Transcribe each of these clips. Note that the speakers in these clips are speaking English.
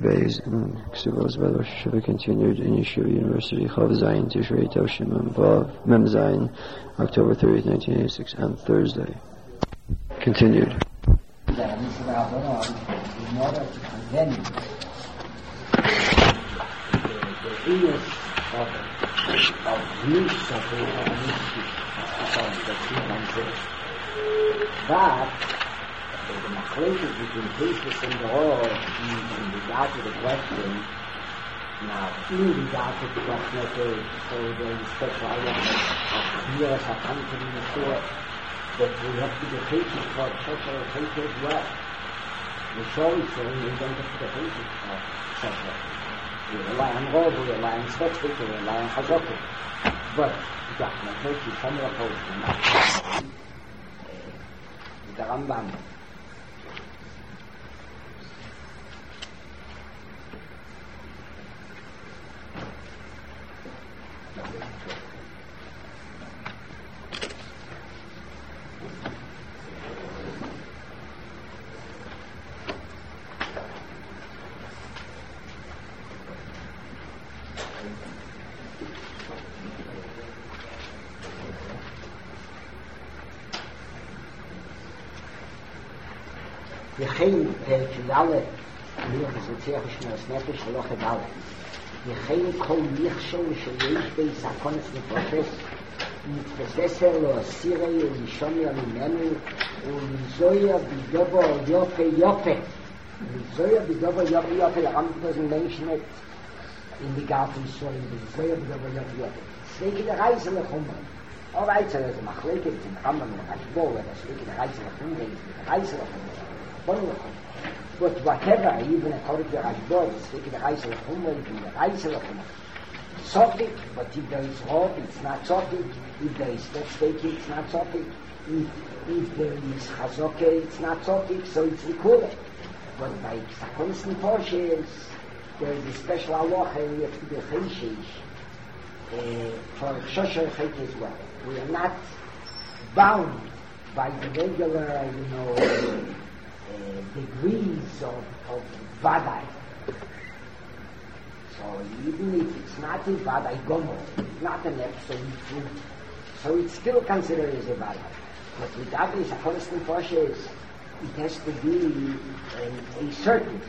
Bays and Ksubos by Rosh Hashiva continued in Yeshiva University, Chav Zayin Tishrei Toshim Vav Mem Zayin, October 30th, 1986, and Thursday. Continued. In order to prevent the illness of use of the but the machlekes between Tosfos and the Or in regard to the question, now in regard to the question so there is special element of years are coming to the Torah that we have to be patient for special faith as well. The story saying we don't have to be patient for special. We rely on Rob, we rely on Svetzvik, we rely on Chazokah. But the machlekes some of the the Rambam. Yechim Kidale, Milchus Tzeichus Shmeres Nefesh V'lo Chedale. Yechim Kol Michshol Sheyesh Beis HaKones Nefoshes Mitfeseser Lo Asirei U'Lishomia Mimenu U'Lizoya B'Dobo Yofe Yofe. Lizoya B'Dobo Yofe Yofe. The Rambam doesn't mention it in the Garten story. Lizoya B'Dobo Yofe Yofe. Sveiki the Reise Lechumma. All right, so there's a machleket in the Rambam and the Rashbo, where there's Sveiki the Reise Lechumma, the Reise Lechumma. But whatever, even according to Rashba, it's taking the Reise Lechumma, and the Reise Lechumma. Sofik, but if there is Rob, it's not Sofik. If there is Svetzvik, it's not Sofik. If there is Chazokah, it's not Sofik, so it's Likule. But by Sakonis Nefoshes, there is a special halacha, and we have to be Chayshish for Shosher Chayt as well. We are not bound by the regular, degrees of Vadai. So even if it's not a Vadai Gomor, not an absolute truth, so it's still considered as a Vadai. But without this Sakonis Nefoshes, it has to be a certainty.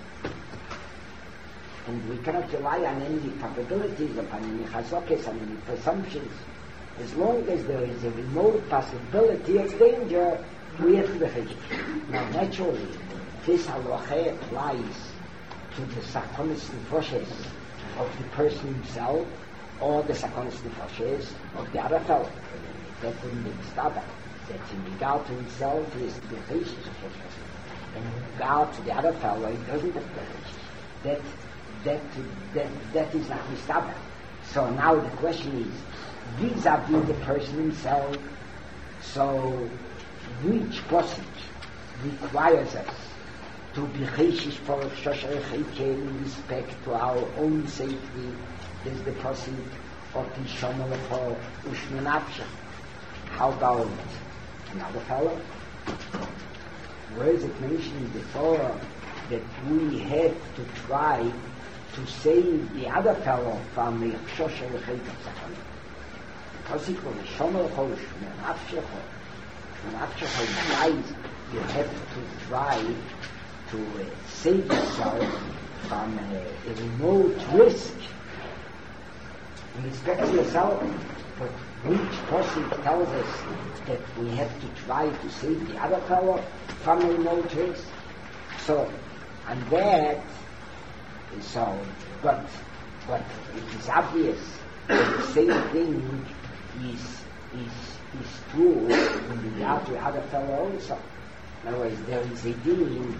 And we cannot rely on any probabilities, upon any chazokes, on any presumptions. As long as there is a remote possibility of danger, we have to be chayik. Now, naturally, this halacha applies to the sakonis nefoshes of the person himself, or the sakonis nefoshes of the other fellow. That wouldn't be mistaken. That in regard to himself, he has to be chayik. And in regard to the other fellow, he doesn't have to be chayik. That is not mistaken. So now the question is, vis-a-vis the person himself, so which passage requires us to be chayshish for shosher chayke in respect to our own safety? There's the passage of the shomer for ushmenapsha. How about another fellow? Where is it mentioned in the Torah that we have to try to save the other fellow from the shosher chayke of Satan? Because it was a shomer for ushmenapsha. When after he dies, you have to try to save yourself from a remote risk in respect to yourself. But which person tells us that we have to try to save the other fellow from a remote risk? So, and that is so, but it is obvious that the same thing is true in regard to other fellow also. In other words, there is a dealing.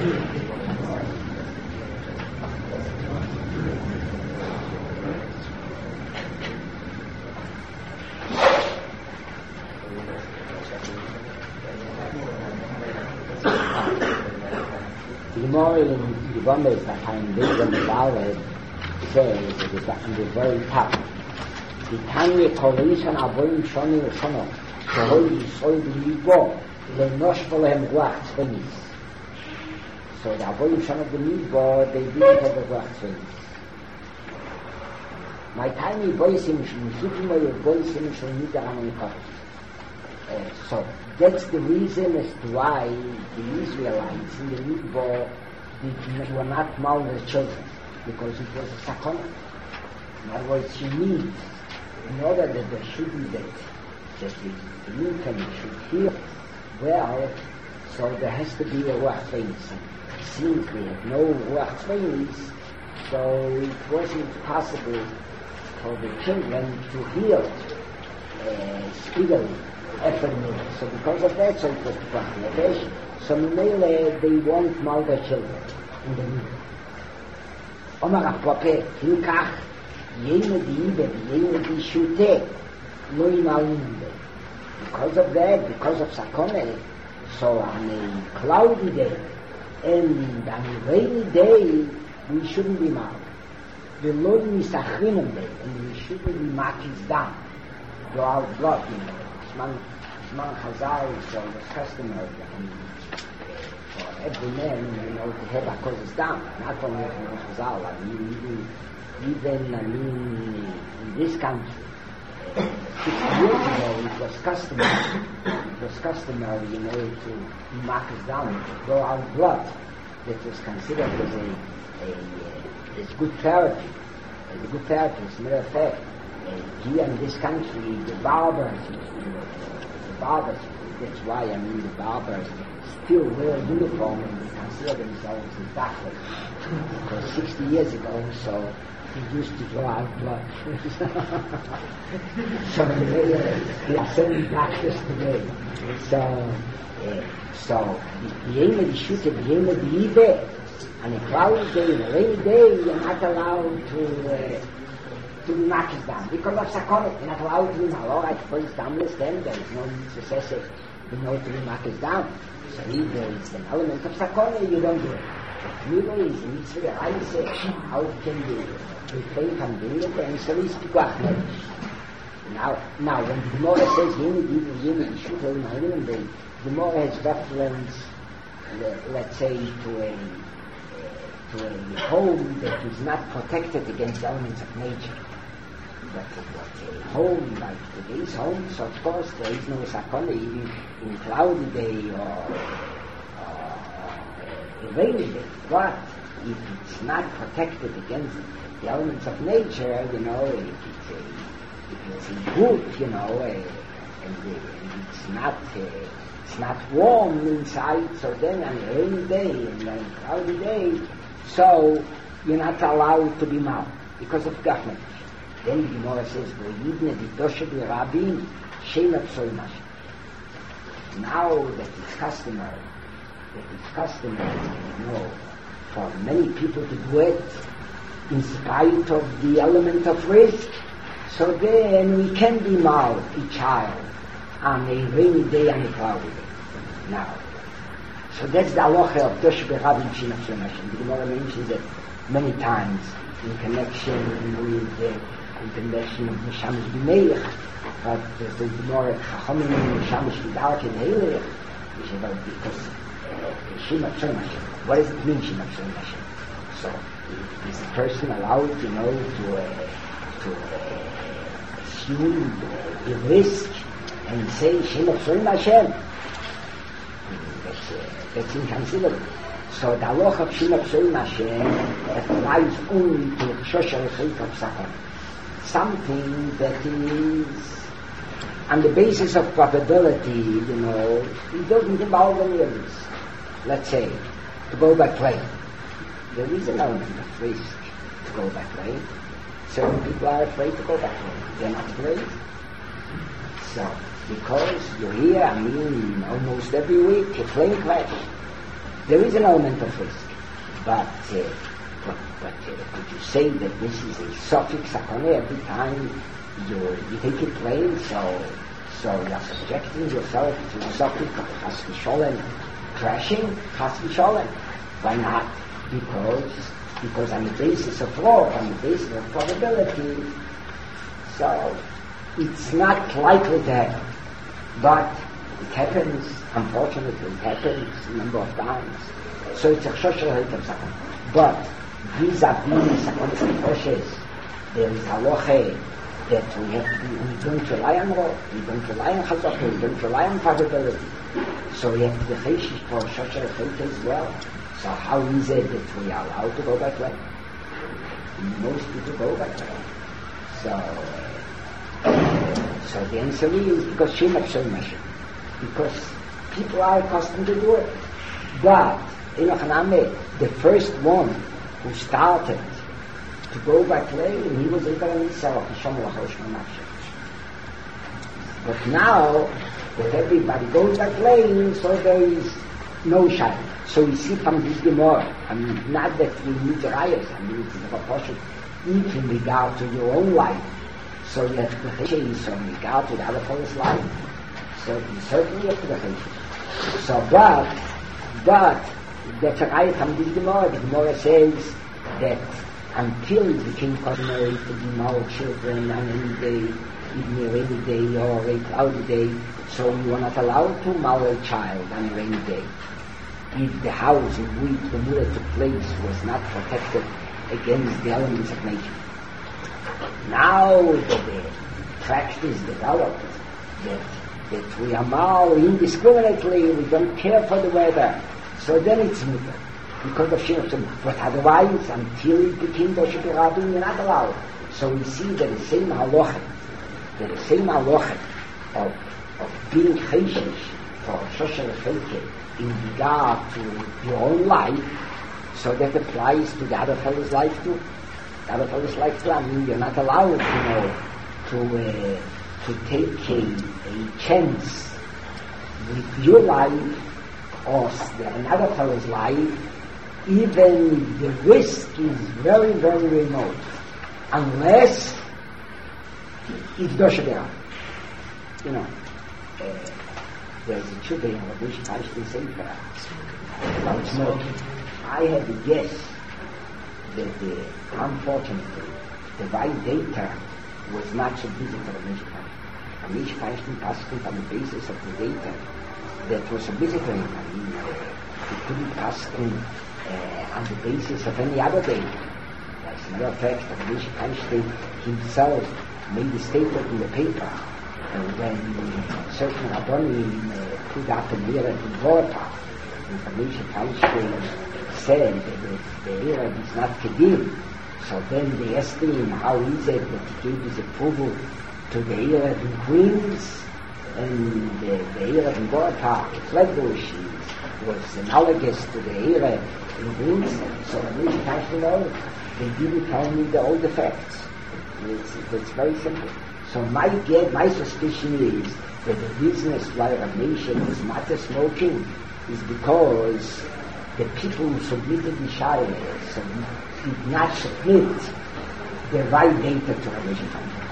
The more in the Bombay that time big on the Ballad says it is on the very top. The Tanya Koalition Avoim Shoni Shono, the Holy Soil Libo, the Noshpolem Ruach Tzvenis. So the Avoim Shon of the Libo, they didn't have the Ruach Tzvenis. My tiny voice in Shimshukimo, voice in Shonidaran. So that's the reason as to why the Israelites in the Midbar were not malnourished children, because it was a sakona. In other words, she needs, in order that there should be that the infant should heal well, so there has to be a ruach tzvenis. Since we had no ruach tzvenis, so it wasn't possible for the children to heal speedily. So because of that, so it was Bangladesh. So Mimele, they won't mal their children in the middle. Omar Apope, Hilkach, Yene Diibe, Yene Di Shute, Loi Malinde. Because of that, because of Sakone, so on a cloudy day and on a rainy day, we shouldn't be mal. The Loi Misachrinim day, and we shouldn't be makis down, go out blood, you know. Man Chazal, so it was customary for every man, you know, to have a causes down. Not only from Chazal, I mean, even in this country, 60 years ago, it was customary, you know, to mark us down, to throw out blood. That was considered as good therapy. As a good therapy, as a matter of fact. Here in this country, the barbers, that's why I mean the barbers still wear uniform and they consider themselves as doctors. Because 60 years ago, so he used to draw out blood. So they are sending doctors today. So the aim of the shooter, the aim of the Ibe, on a cloudy day, on a rainy day, you're not allowed to knock it down. Because of Sakona, you're not allowed to be now. All right, for example, then there is no successor, you know, to knock it down. So if there is an element of Sakona, you don't do it. But Milo is mitzvah, I say, how can you refrain from doing it? And so is Pikuach Nefesh. Now, when the Gemara says, Yemi, Yishuv, the Gemara has reference, let's say, to a home that is not protected against elements of nature. But a home like today's home, so of course there is no sakona even in cloudy day or a rainy day. But if it's not protected against the elements of nature, you know, if it's in wood, you know, and it's not warm inside, so then on a rainy day and on a cloudy day, so you're not allowed to be mal because of Gachmet. Then the Gemara says, now that it's customary, you know, for many people to do it in spite of the element of risk, so then we can be mal a child on a rainy day and a cloudy day. Now, so that's the halacha of Dosh B'Rabim Shinach Shemashim. The Gemara mentions it many times in connection with the mention of Mishamish B'Meich, but the Gemara Chachamim Mishamish B'Dark and Heilich, which is about because Shinach Shemashim. What does it mean Shinach Shemashim? So is the person allowed, you know, to assume the risk and say Shinach Shemashim? That's inconsiderable. So the halacha of Shinach Shemashim applies only to Shoshar Chayk of Sakon. Something that is on the basis of probability, you know, it doesn't involve any of this. Let's say, to go by plane. There is an element of risk to go by plane. Certain people are afraid to go by plane. They're not afraid. So, because you hear, I mean, almost every week, a plane crash. There is an element of risk, but could you say that this is a suffix sakone every time you take a plane, so you're subjecting yourself to the suffix of chas v'sholem crashing, chas v'sholem? Why not? Because on the basis of law, on the basis of probability, so it's not likely to happen. But it happens, unfortunately, it happens a number of times. So it's a chosher of sakon. But vis-a-vis sakon choshes, there is halacha that we don't rely on law, we don't rely on chazak, we don't rely on probability. So we have to be cheshish for chosher as well. So how is it that we are allowed to go that way? Most people go that way. So the answer is because because people are accustomed to do it. But the first one who started to go back lane, he was Abraham himself. But now that everybody goes back lane, so there is no shine. So we see from this Gemara, not that we need to rayas, it's a portion, if in regard to your own life, so you have to change, so in regard to the other fellow's life, so you certainly have to change. So, but, that's a raya from this Gemara. The Gemara says that until it became customary to demour children on any day, even a rainy day or a cloudy day, so you are not allowed to maul a child on a rainy day. If the house in which the murder took place was not protected against the elements of nature. Now that the practice developed, that we are now indiscriminately, we don't care for the weather, so then it's mutter, because of Shirah. But otherwise, until it became Doshik Rabbi, you're not allowed. So we see that the same halacha of being cheshish for Shosher Chelke in regard to your own life, so that applies to the other fellow's life too. The other fellow's life too. You're not allowed, to take a chance with your life or another fellow's life, even if the risk is very, very remote, unless it's Dosha. There's a truth in which I should say about smoking. I had to guess that unfortunately the right data was not so busy for the Mishkan. A Mishkan passed on the basis of the data that was so busy for him. He couldn't pass on the basis of any other data. As a matter of fact, the Mishkan himself made a statement in the paper. And when certain Rabbonim put up an era in Vorpa, the Mishnah Feinstein said that the era is not Kedim. So then they asked him how is it that he gave his approval to the era in Queens, and the era in Vorpa, Flatbush, was analogous to the era in Queens. So the Mishnah Feinstein, they didn't tell me the old facts. It's very simple. So my suspicion is that the business why a nation was not smoking is because the people who submitted the Shire did not submit the right data to a nation.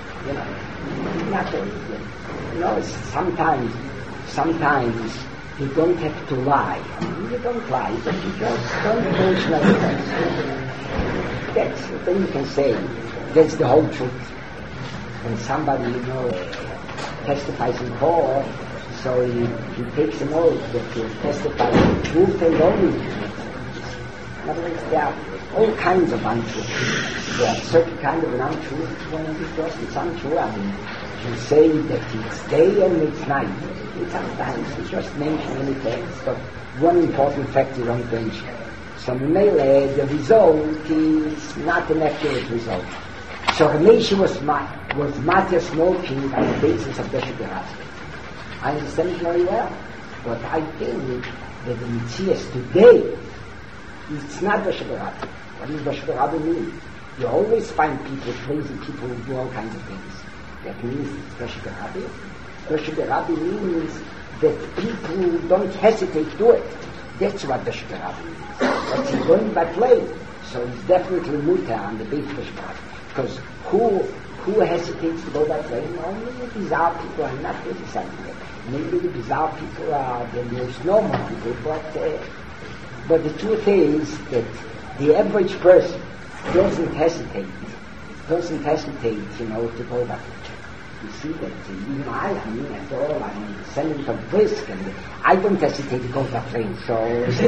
Sometimes you don't have to lie. You don't lie, but you just don't push like that. Then you can say that's the whole truth. When somebody, testifies in court, so he takes an oath that he testifies the truth and only the truth. In other words, there are all kinds of untruths. There are certain kind of an untruth when it's untrue. You say that it's day and it's night. Sometimes it's just mentioned in the text, but one important fact you don't mention. So mainly the result is not an accurate result. So Ramesh was Matya smoking on the basis of Doshik Rabbi. I understand it very well, but I think that the Mitzias today, it's not Doshik Rabbi. What does Doshik Rabbi mean? You always find people, crazy people who do all kinds of things. That means it's Doshik Rabbi. Doshik Rabbi means that people don't hesitate to do it. That's what the Shkarabi is. But he's going by plane, so he's definitely mutter on the Beit Bishpat. Because who hesitates to go by plane? Only the bizarre people are not criticizing it. Maybe the bizarre people are the most normal people, but the truth is that the average person doesn't hesitate, to go by plane. You see that even after all, I'm descendant of Brisk, and I don't hesitate to go by plane, so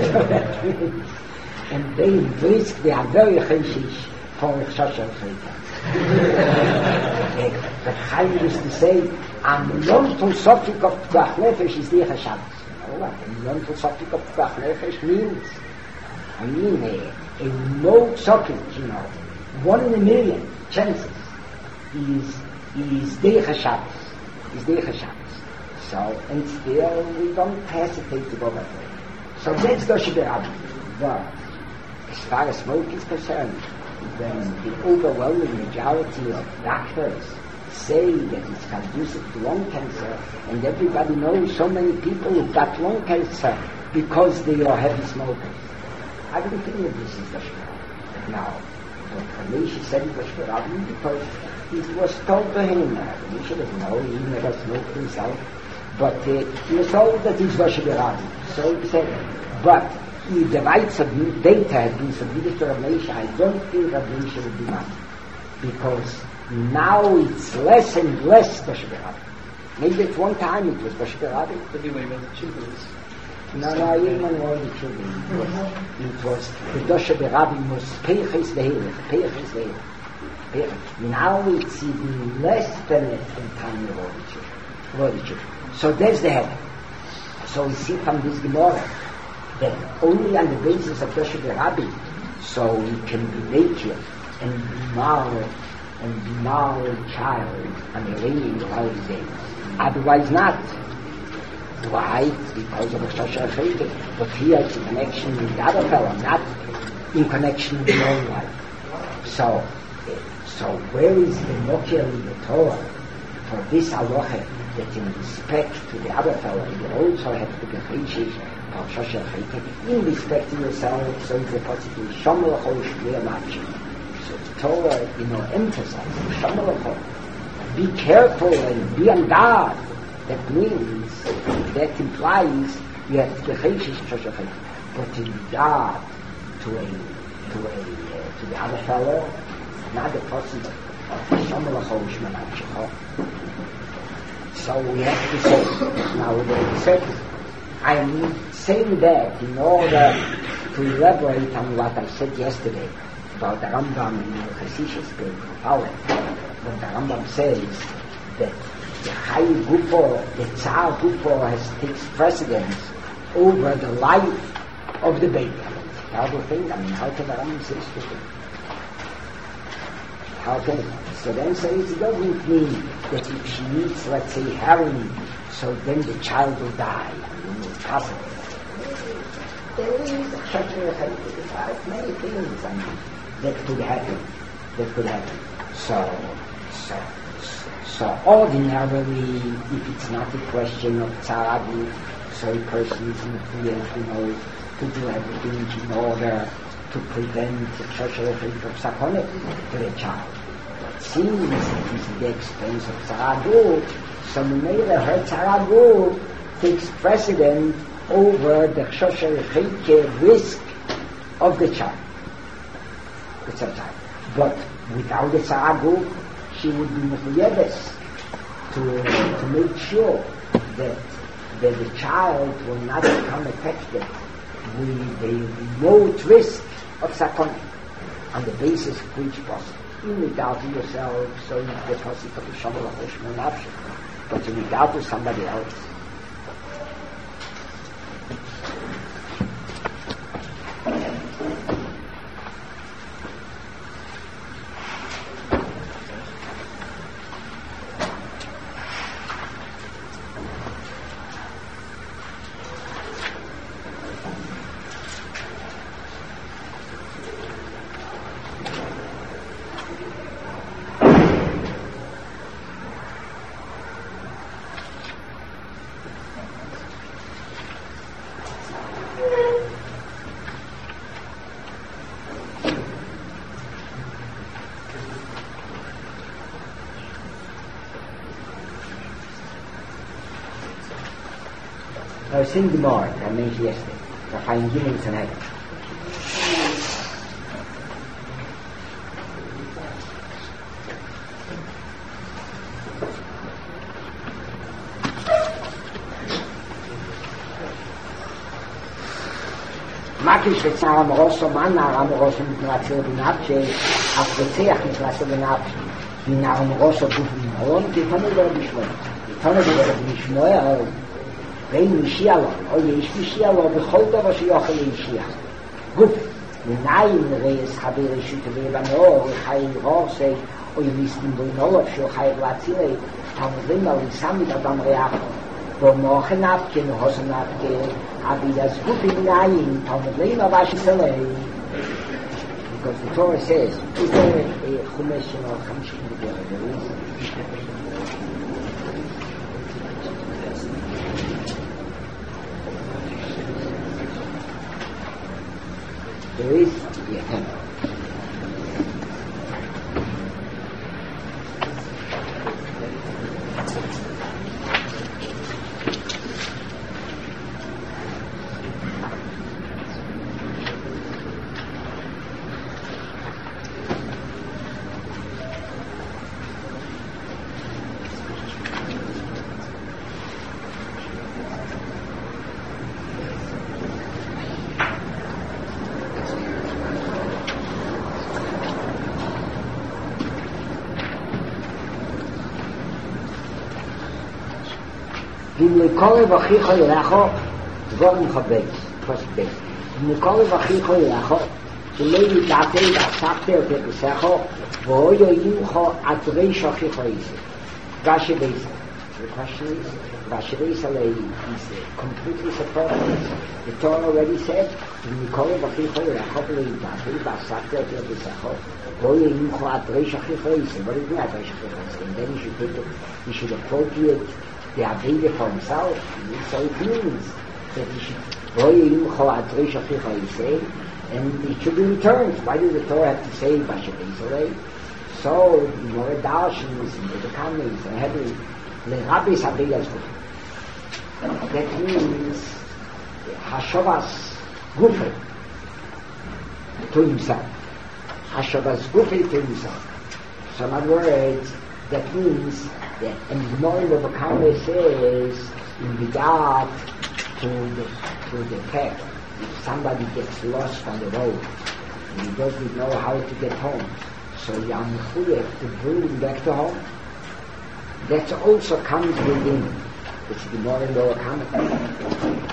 and they in Brisk, they are very cheshish for social freedom. But Chaim used to say, "Am Yontul Sofik of P'ach Nefesh is Dicha Shabbos." You know what? Yontul Sofik of P'ach Nefesh means, a no Sofik, 1 in a million chances is Dicha Shabbos. So, and still we don't hesitate to go that way. So that's Doshe B'Rabbi. But as far as smoke is concerned, when the overwhelming majority of doctors say that it's conducive to lung cancer, and everybody knows so many people who got lung cancer because they are heavy smokers, I don't think that this is Doshe B'Rabbi. Now, for me, she said it was B'Rabbi because it was told to him. He should have known, he never smoked himself, but he was told that he's Doshe B'Rabbi. So he said, but if the rights of data had been submitted to Rav Meisha, I don't think Rav Meisha would be mad. Because now it's less and less Doshe B'Rabbi. Maybe at one time it was Doshe B'Rabbi. But anyway, about the children. No, even all the children. It was the Doshe B'Rabbi was Peiches V'Hilech. Now it's even less than it in time of all the children. So that's the head. So we see from this Gemara that only on the basis of Doshe B'Rabbi, so he can be naked and be married child on the remaining of all his days. Otherwise not. Why? Because of the social Chayte. But here it's in connection with the other fellow, not in connection with the own life. So where is the Mokia in the Torah for this halacha that in respect to the other fellow you also have to be chayshish for social Chayte, in respect to yourself, so it's a possibility Shomer L'chol Shmir Machim. So the Torah, emphasizes Shomer L'chol. Be careful and be on guard. That means, that implies you have to be chayshish for social Chayte. But in regard to the other fellow, not the person of Shomer L'chol Shmir Machim. So we have to say, now the second, I'm saying that in order to elaborate on what I said yesterday about the Rambam in the Chassidus Pale, when the Rambam says that the Chai Gufo, the Tsar Gufo takes precedence over the life of the baby. Terrible thing. How can the Rambam say such a thing? How can it? So then says it doesn't mean that if she eats, let's say, heroin, so then the child will die. It's possible. There is many things that could happen. So ordinarily, if it's not a question of tzaragu, so a person is in fear, to do everything in order to prevent the social effect of sakonet to the child. But since it is at the expense of tzaragu, so Meila, her tzaragu takes precedent over the social risk of the child. It's a child. But without the tzaragu, she would be mechuyebes to make sure that the child will not become affected with the remote risk of sakonet, on the basis of which possible. In regard to yourself, so in the possible of the Shomer L'chol Shmir Machim, but in regard to somebody else. was in the more, I mentioned yesterday, the fine giving tonight. Makish it's Aramoroso, man Aramoroso mit Natsir Binapche, Afrozeach mit Natsir Binapche. In Aramoroso Bufin Maron, die Tonne der Bishmoy. Die Tonne der Bishmoy, Rein Mishialo, Oye Ish Mishialo, Becholta was Yochel Mishiach. Gut, Nein Reis Habere Shute Lebanor, Chai Rosei, Oye Mistin Boinolov, Shochai Latzile, Tamrima, Samid Adam Reacho. Mochen Afken, Hosen Afken, Abi das gut in Nein, Tamrima Vashiselei. Because the Torah says, is there a Chumash or Chamshin together? There is, yeah. Nikol vachicho yelacho, zor mchabez, prosbez. Nikol vachicho yelacho, shleili datei dasapte otepesecho, v'oyo yimcho atrei shachicho yise. Vashevesa. The question is, Vashevesa is completely surprised. The Torah already said, Nikol vachicho yelacho, shleili datei dasapte otepesecho, v'oyo yimcho atrei shachicho yise. What is that atrei shachicho yise? And then you should appropriate the Aveda for himself. So it means that he should and it should be returned. Why did the Torah have to say Vashavesarei? So the more Darshans and the Kamins and heavily Rabbis Avedas Gufe. That means Hashavas Gufe to himself. Hashavas Gufe to himself. So in other words, that means that, and the more the Vakame says in regard to the fact if somebody gets lost on the road and he doesn't know how to get home, so Yamchuyek to bring him back to home. That also comes within. It's the more and the Vakame.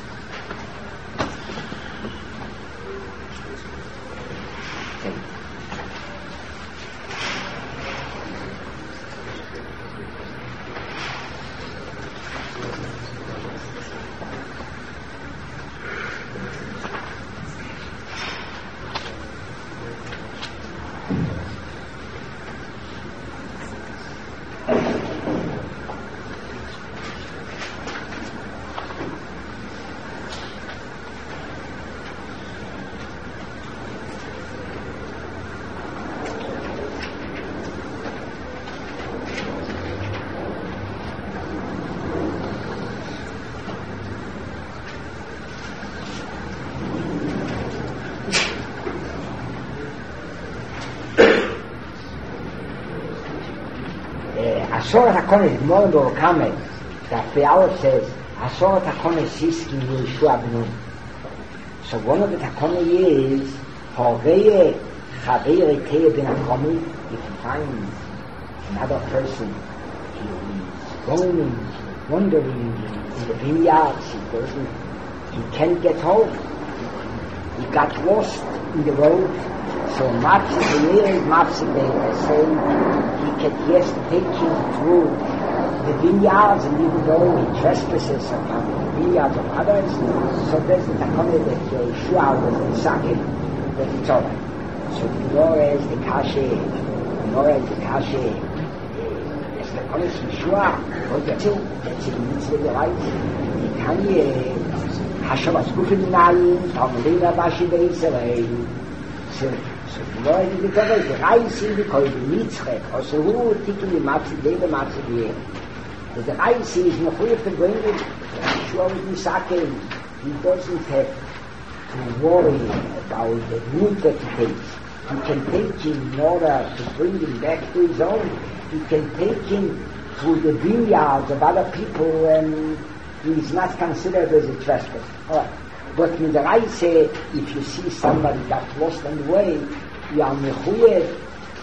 Asorat HaKonesh, Gmor Kamet, that the Aleph says, Asorat HaKonesh Siskin Yeshua B'nun. So one of the Takone is, Horeye Chavere Keye Ben HaKomi, if he finds another person, he is roaming, wandering in the vineyards, he can't get home. He got lost in the road. So Mapsik they say he can just take him through the vineyards, and even though he trespasses upon the vineyards of others, so there's the Takone that Yeshua was in Sakin, that it's over. So the Gemara is the Kashe, it's the Takone Yeshua, or that's it means the right. He can Hashavas Gufin Nayin, Tamlina Bashi Beisarei. So the Lord is the Torah, the Reis in the Koi, the Mitzchek, also who tickle the Matzi, the Matzi, The guy sees Mechuyev to bring it, sure with Misake, he doesn't have to worry about the route that he takes. He can take him in order to bring him back to his own. He can take him through the vineyards of other people, and he is not considered as a trespasser. All right. But with the right say, if you see somebody got lost on the way, you are mechuyev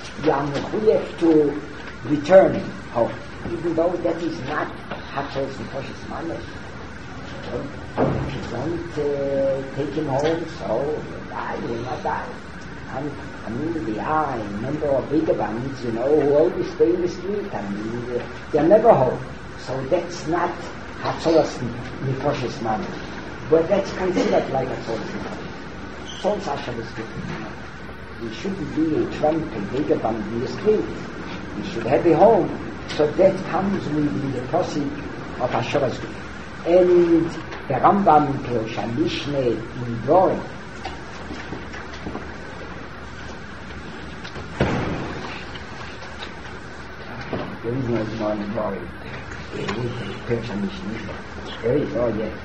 to return him home, even though that is not Hatzos Nefashos Mamash. If you don't take him home, so he will not die. I mean, there are a number of bigger ones, who always stay in the street. They're never home. So that's not Hatzos Nefashos Mamash. But that's considered like Hatzos Nefashos. So Sasha is different. He shouldn't be a tramp, a vagabond in the street. He should have a home. So that comes with the process of Hashavas. And the Rambam in Pirush HaMishneh in Dvorim, there is no in Dvorim. Pirush HaMishneh. There is, oh yes.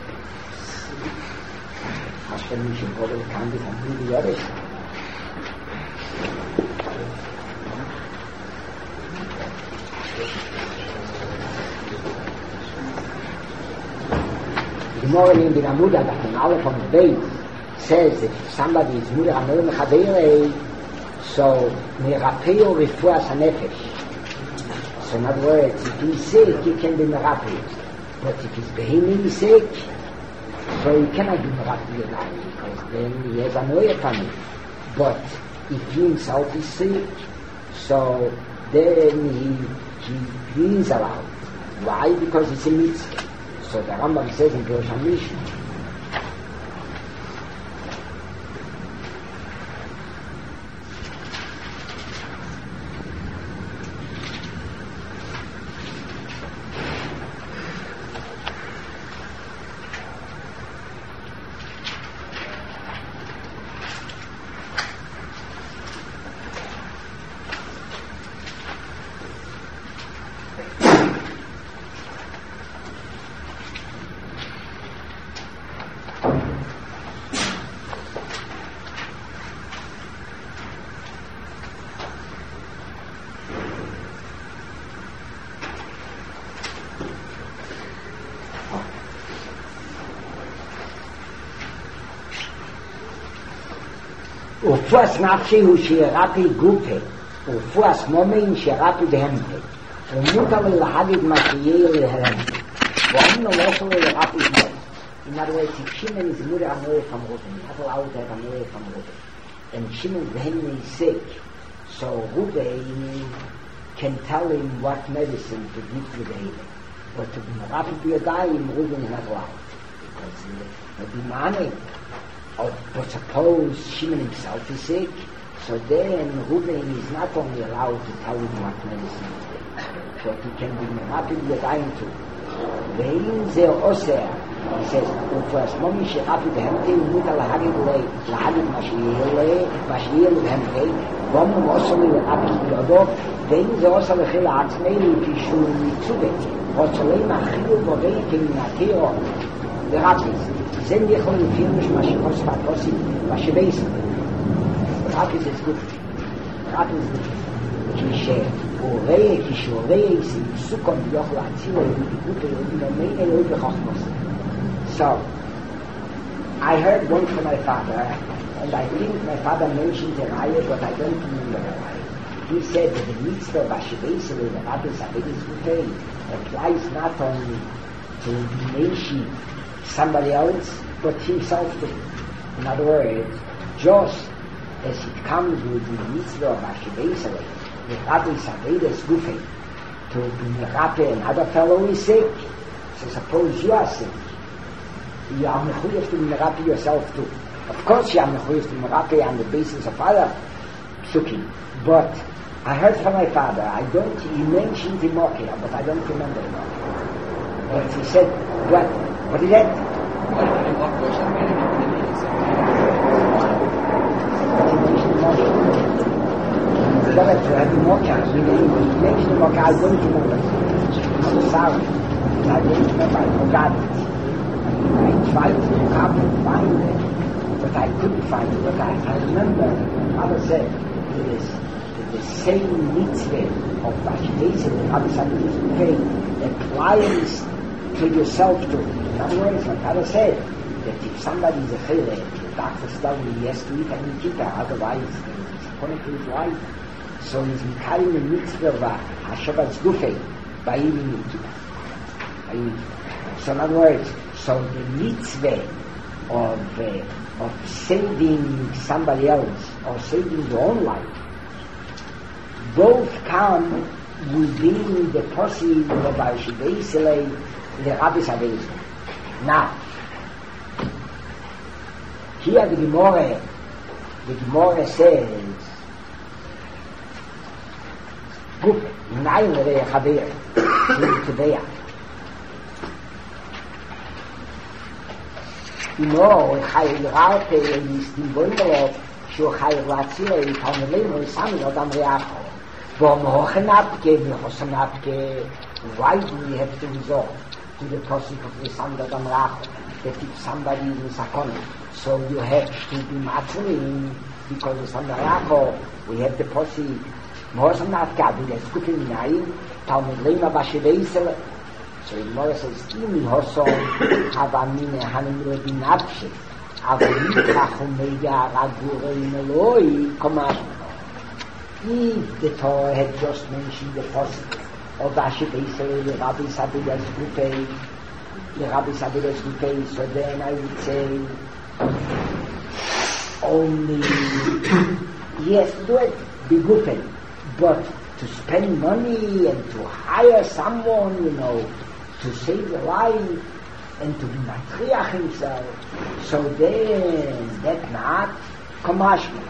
Hashem Mishneh Dvorim can be completely other. The Gemara in the Amuda that in Aleph on the base says that if somebody is Muda Amel Mechadere, so Merapeo Refuas HaNefesh. So in other words, if he's sick, he can be Merapeo. But if he's Behemim sick, so he cannot be Merapeo because then he has a Noye Family. But if he himself is sick, so then he is allowed. Why? Because it's a mitzvah. So the Rambam says in Pirush HaMishneh, ופואס נפשי הוא שירפי גופה, ופואס מומין שירפי בהמפה, ומותר להגיד מה שיהיה להרמפה, ואומנו לא יכול להרפי מומין. In other words, if Shimon is Mura Amore from Ruben, not allowed to have Amore from Ruben, and Shimon Behemim is sick, so Ruben can tell him what medicine to give to the Heaven. But to be Marafi Biyadayim, Ruben is not allowed, because he'll be money. But suppose Shimon himself is sick, so then Ruben is not only allowed to tell him what medicine to take, but he can be Marafi Biyadayim too. ואם זה עושה, he says, ופרסמומי שרפי בהמתי ומותר להגיד מה שיהיה בהמתי, ואומרים עושה לי לרפי בידו, ואם זה עושה לכי לעצמנו כשהוא מצובת, רוצה לי מאכילו בורי כמנתירו לרפי. זה יכול לפי מה שפוס פרטוסי, מה שבייסי. רפי זה סגוף. רפי זה סגוף. כשהוא סוכון יוכל להציל So I heard one from my father, and I think my father mentioned the Raya, but I don't remember the Raya. He said that the mitzvah of Ashibesel, the Rabbis Avedis Gufei, applies not only to Dineshi, somebody else, but himself too. In other words, just as it comes with the mitzvah of Ashibesel, the Rabbis Avedis Gufei, to be Merape, another fellow is sick. So suppose you are sick, you are mechuyev to be Merape yourself too. Of course you are mechuyev to be Merape on the basis of other psukim. But I heard from my father, he mentioned the Mokia, but I don't remember the Mokia. But he said, what is that? To have the Mokia, he mentioned the Mokia, I don't remember. I'm sorry. I don't remember, I forgot it. I tried to look up and find it, but I couldn't find it. But I remember, Father said, it is the same mitzvah of Bashidesi, the Rabbi Sabbath's buffet, applies to yourself too. In other words, my Father said, that if somebody is a chile, the doctors tell me he has to eat any kita, otherwise it's according to his life. So he's carrying the mitzvah of Hashabbat's buffet by eating kita. So in other words, so the mitzvah of saving somebody else or saving your own life, both come within the possibility of Bashidesi, the Rabbi Sabbath. Now, here the Gemara says, "Guf nein le chaber tveya." No, chayil rate is the bundle shu chayil ratzile itanelemo sami adam reacho. Vom hochenabke, hosenabke. Why do we have to resort to the process of the sami adam reacho? That if somebody is in sakona, so you have to be matching because of sami reacho. We have the process. Hosenabke, we have good in nine. Tanelemo bashidesel. So the Gemara says, "Imi hoson havamine hanimro binapshe, avamikachomega ragurei meloi komashma." If the Torah had just mentioned the possible of Bashidesel, the Rabbi Sabbath's buffet, so then I would say only yes, do it, be buffet, but to spend money and to hire someone, to save your life and to be matriach himself, so then that not kamashma.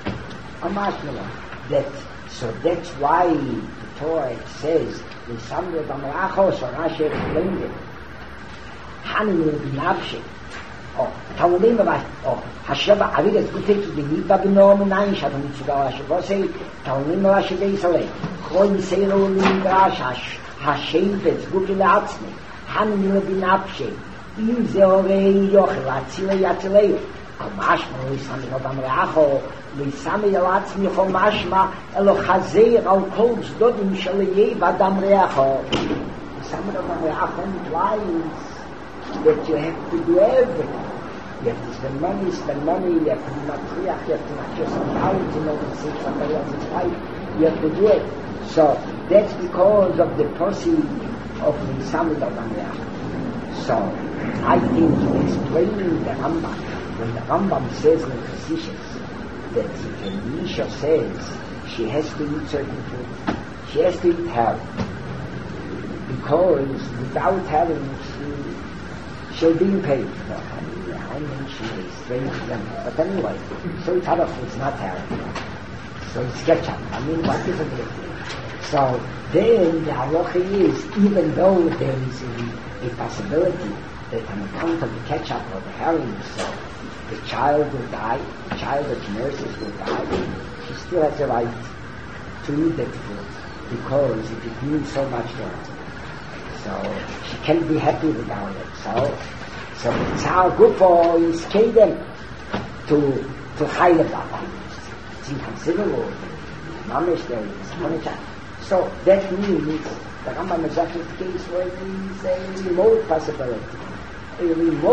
So that's why the Torah says the Samra Damaracho, so Rashi explained it. Hanim binavshe. Talmudim about Hashava Avidas Gutek to the Niba Benom Nine Shatam Mitsuga Shavose, Talmudim Rashi Sale, Khoin Selo Lingrash, Hashevet, Gukilatsme, Hanim binavshe, Izore Yochelatzile Yatleo, Kamashma, Lisami Damaracho, Lisami Yatsmi Homashma, Elochazer, Al Kolz Dodim Shaleye, Badam Reacho. Lisami Damaracho implies that you have to do everything. You have to spend money, you have to be matriach, you have to not just out, to see somebody else's life, you have to do it. So that's because of the proceed of the Samid of Amriach. So I think explaining the Rambam, when the Rambam says in the Chassidus that when Isha says she has to eat certain food, she has to eat herring, because without herring she'll be in pain. I mean, she is strange to them. But anyway, so it's other foods, not herring. So it's ketchup. I mean, what is it? So then the halacha is, even though there is a possibility that on account of the ketchup or the herring, so the child will die, the child that she nurses will die, she still has the right to eat that food because it means so much to her. So she can't be happy without it. So it's our good for is kedem to hide about it. It's inconsiderable. Mamish there is punishment. So that means the Rambam is actually the case where it is a remote possibility. I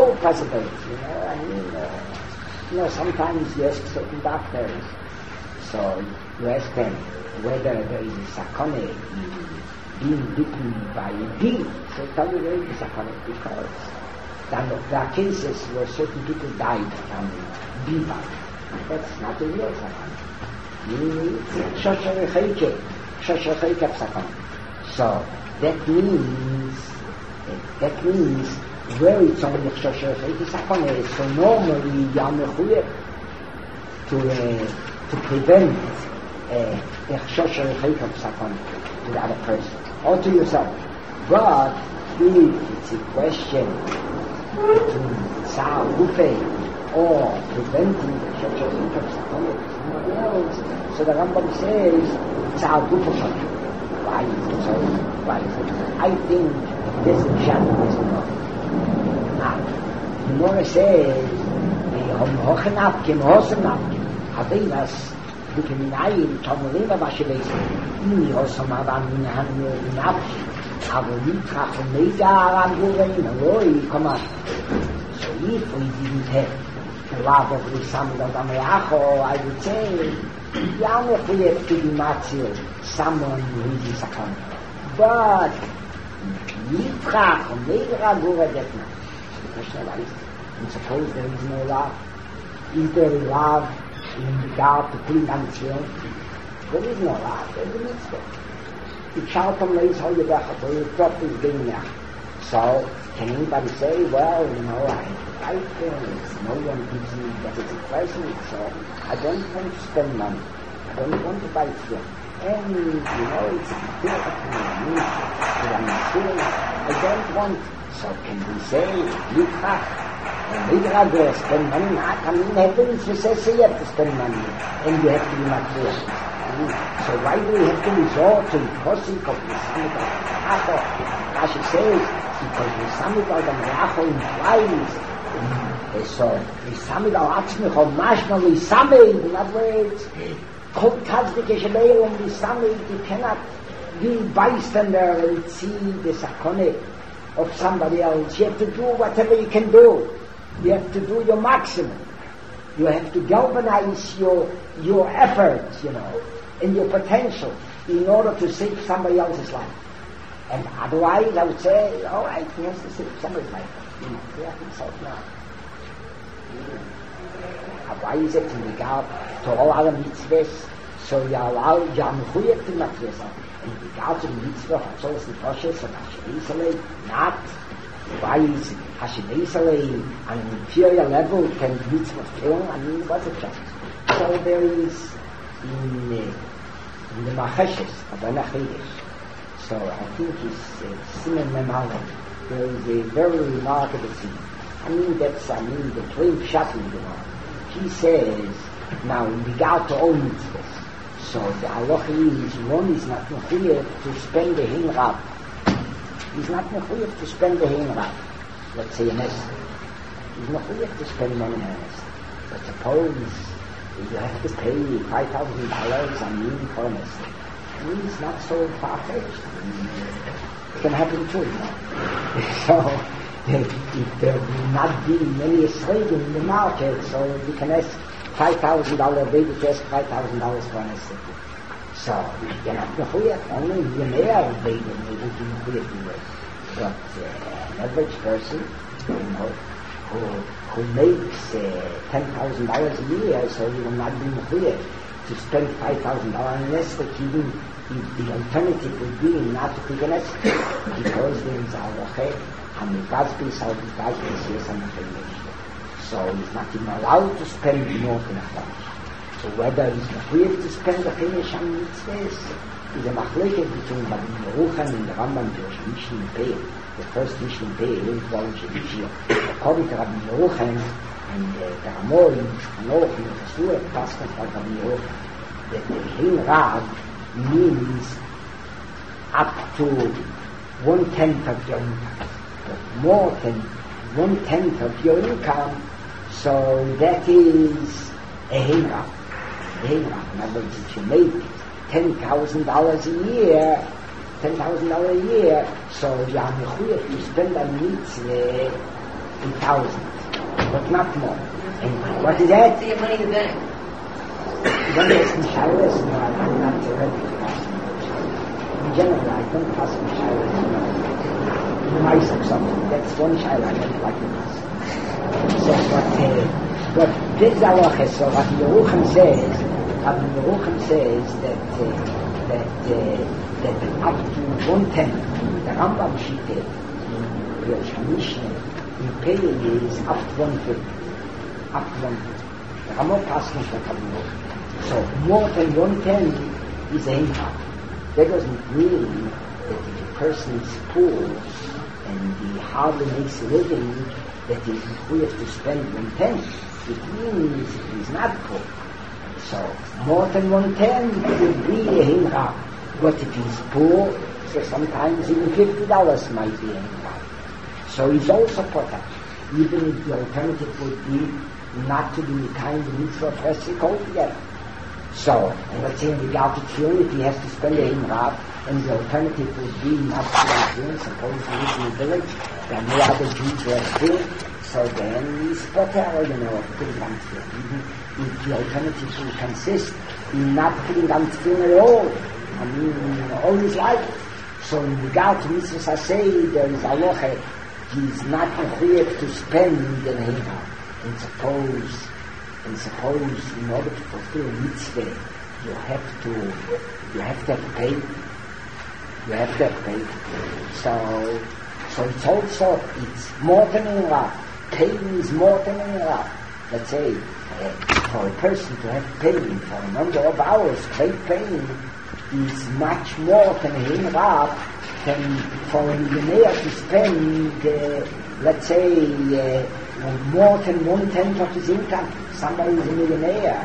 mean, sometimes you ask certain doctors, so you ask them whether there is a sakone being bitten by a bee. So tell you there is a sakone because there are cases where certain people died from bee bite. That's not a real sakone. So that means where it's only sakone, so normally you are to prevent the sakone to the other person or to yourself. But if it's a question between Tsar buffet or preventing the sakone to somebody else, so the Rambam says Tsar buffet. why is it so? Why is it? I think this is Shabbos is enough. Now, the Gemara says, hochen abkim, hosen abkim. Adenas, du keminayin, tomerim abashileis. Inni hosam aban in abkim. Aber Yitzchak und Mega aranguren, Eloi, komm mal. So if we didn't have the love of the Samuel Dameacho, I would say, Yama Fuyet to be Matzil, someone who is a second. But Yitzchak and Mega aranguren, that not. So the question is, and suppose there is no love. Is there love in regard to Kli Matzil? There is no love, there is a mitzvah. The child from lays how you back up, your drop is being there. So, can anybody say, well, I like things, no one gives me that it's a present, so I don't want to spend money. I don't want to buy food. And, it's a difficult to me, but I'm feeling I don't want. So can we say, Yitzchak, and Yitzchak, spend money, not come in heaven, so says you have to spend money, and you have to be material. So why do we have to resort to Kosik of the Samit of Me'acho? Rashi says, because the Samit of the Me'acho implies, so the Samit of Atzmich of Mashma, the Samit, in other words, Kol Tazdike Shebeir, the Samit, you cannot be bystander and see the Sakone of somebody else. You have to do whatever you can do. You have to do your maximum. You have to galvanize your efforts, and your potential in order to save somebody else's life. And otherwise, I would say, all right, he has to save somebody's life. He has himself now. Why is it in regard to all other mitzvahs? So you allow Yamchuyet to mitzvahs. In regard to the mitzvah, Hatzolas Nefoshes, and Hashem not. Why is Hashem on an inferior level can mitzvah kill? What's it just? So there is in the Macheshes, Abana Chidish. So I think it's Simon Memala. There is a very remarkable scene. The plain shot in the Gemara. He says, now in regard to all mitzvahs, so the halacha is one is not mechuyev to spend the hinrab. He's not mechuyev to spend the hinrab. Let's say an estate. He's mechuyev to spend money on an estate. But suppose you have to pay $5,000 for an estate. It's not so far-fetched. It can happen too, So, if there will not be many slaves in the market, so you can ask $5,000, baby to ask $5,000 for an estate. So, you're not mechuyev, only a millionaire baby may be mechuyev to it. But an average person, who makes $10,000 a year, so he will not be mechuyev to spend $5,000 unless the alternative would be not to take an estate, because there is halacha, and so he's not even allowed to spend more than a chodesh. So whether he's mechuyev to spend a chodesh on mitzvahs is a machleket between Rabbi Yerucham and the Rambam Jewish Mishnah Pei. The first Mishnah Pei is according to Rabbi Yerucham and the Ramor in Shanoch and the Chasur Pascha for Rabbi Yerucham, that the Hin Rab means up to 1/10 of your income. But more than 1/10 of your income, so that is a Hin Rab. In other words, if you make $10,000 a year, $10,000 a year, so you are mechuyev to spend on mitzvah in thousands, but not more. And what is that? So your money in the bank. One is Misharis, no, I'm not ready to pass Misharis. In general, I don't pass Misharis. You might say something. That's one Misharis I don't like to pass. So, but this is halacha. So what Yerucham says, that up to 1/10, the Rambam Shiteh, in the Mishnah, in paying is up to 1/5. Up to 1/5. The Rambam passes for Kabbalah. So more than 1/10 is a income. That doesn't mean that if a person is poor and he hardly makes a living, that he has to spend 1/10. It means he's not poor. So more than 1/10 would be a hinra. But if he's poor, so sometimes even $50 might be enough. So he's also protected. Even if the alternative would be not to do the kind of mitzvah of Hesek altogether. So, and let's say in regard to tefillin, if he has to spend a Rav, and the alternative would be not to do tefillin, suppose he lives in a village, there are no other Jews who have tefillin, so then he's better, putting on tefillin. Even if the alternative will consist in not putting on tefillin at all, all his life. So in regard to mitzvahs aseh, there is halacha, he's not required to spend the Rav. And suppose in order to fulfill mitzvah, you have to pay. You have to pay. So it's also, it's more than enough. Paying is more than enough. Let's say, for a person to have paying for a number of hours, straight paying is much more than enough than for a millionaire to spend, let's say, more than 1/10 of his income. Somebody's a millionaire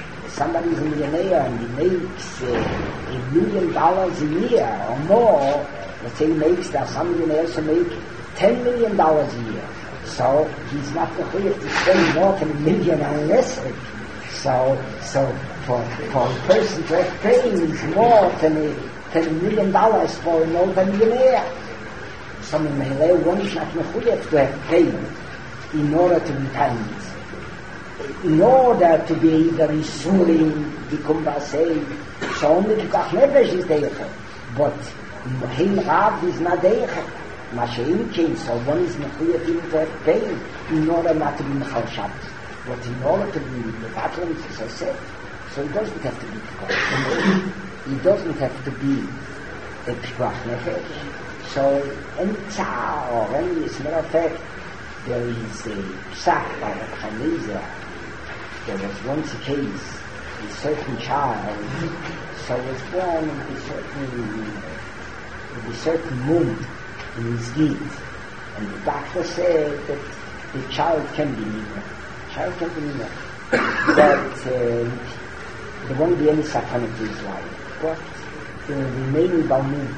and he makes $1 million a year or more. Let's say there are some millionaires who make $10 million a year. So he's not required to spend more than $1 million unless it. So for a person to have paying is more than $1 million for an multi-millionaire. Some millionaire, one is not required to have paying in order to be kind. In order to be very suling, become basei, so only to kach nefesh is deicher. But Hein Rav is not deicher. Mashein came, so one is mechuyat even to have pain in order not to be mechal Shabbos. But in order to be mevatlem, as I said, so he doesn't have to be kach. He doesn't have to be a pikuach nefesh. So any tzar or any, as a matter of fact, there is a psak by the Chaniza. There was once a case, a certain child, so was born with a certain wound in his feet, and the doctor said that the child can be neither. But there won't be any sakana to his life. But there will remain balmum.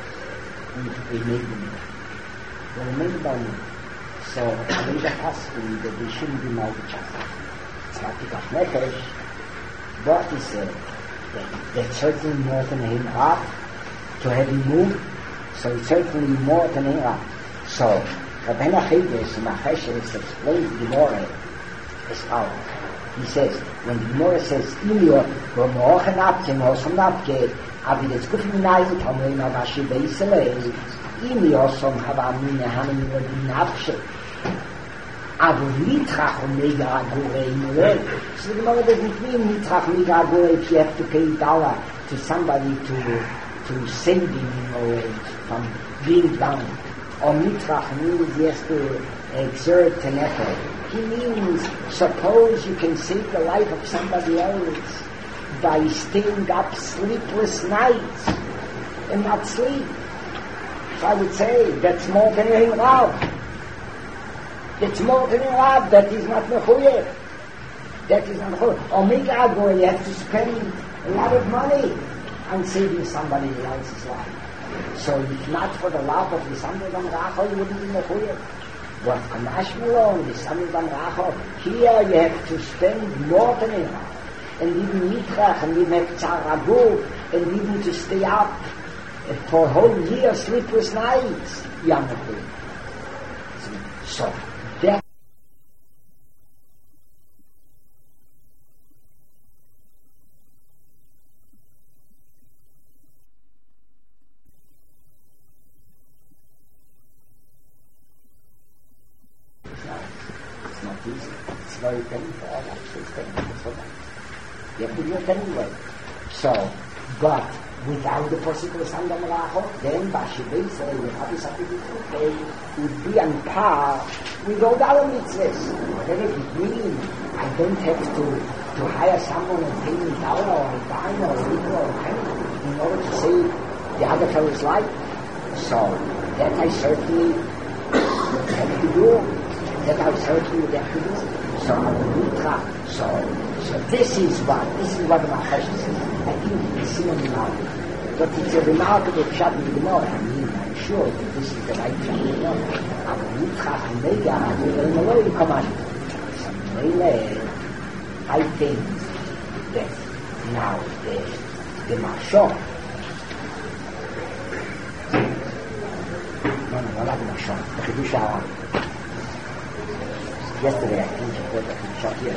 So I made a husband that they shouldn't be multi-child. It's not because nefesh, but he said that's certainly more than him up to have him move, so it's certainly more than him up. So Rabbeinu Chaydes in Macheshes explains the Gemara as follows. He says, when the Gemara says, Imyor, Romochen Abke, Mosom Abke, Avi des Kufinai, Tomlin Avashi Beisele, Imyor Som Havamine Hanim Nafshe. Aber Mitrach und Mega Agore in the way. So the Gemara doesn't mean Mitrach Mega Agore if you have to pay $1 to somebody to save him from being down. Or Mitrach means he has to exert an effort. He means suppose you can save the life of somebody else by staying up sleepless nights and not sleep. So I would say that's more than a love. It's more than a lot. That is not mechuyev. Or make agor, you have to spend a lot of money on saving somebody else's life. So if not for the love of the Samudam Racho, you wouldn't be mechuyev. But on Ashmelon, the Samudam Racho, here you have to spend more than enough. And even Mitrach, and even have Tzaragu, and even to stay up for a whole year, sleepless nights, you are mechuyev. So that it's not easy. It's very painful. Actually, it's painful for them. You have to do it anyway. So, but without the possible Sandam Racho, then Bashibay say we have this activity would be on par with all the other mitzvahs. Whatever it means, I don't have to hire someone and pay me $1 or $1 or $1 or $10 in order to save the other fellow's life. So that I certainly would have to do. So I will try. So this is what the Machash says. I think it's similar now. But it's a remarkable shot in the Gemara. I mean, I'm sure that this is the right shot in the Gemara. Aber Yitzchak and Mega, they will know you come on. So, I think that now the Mashor, no, not the Mashor, the Chiddush HaOram. Yesterday, I think I heard the Chiddush here.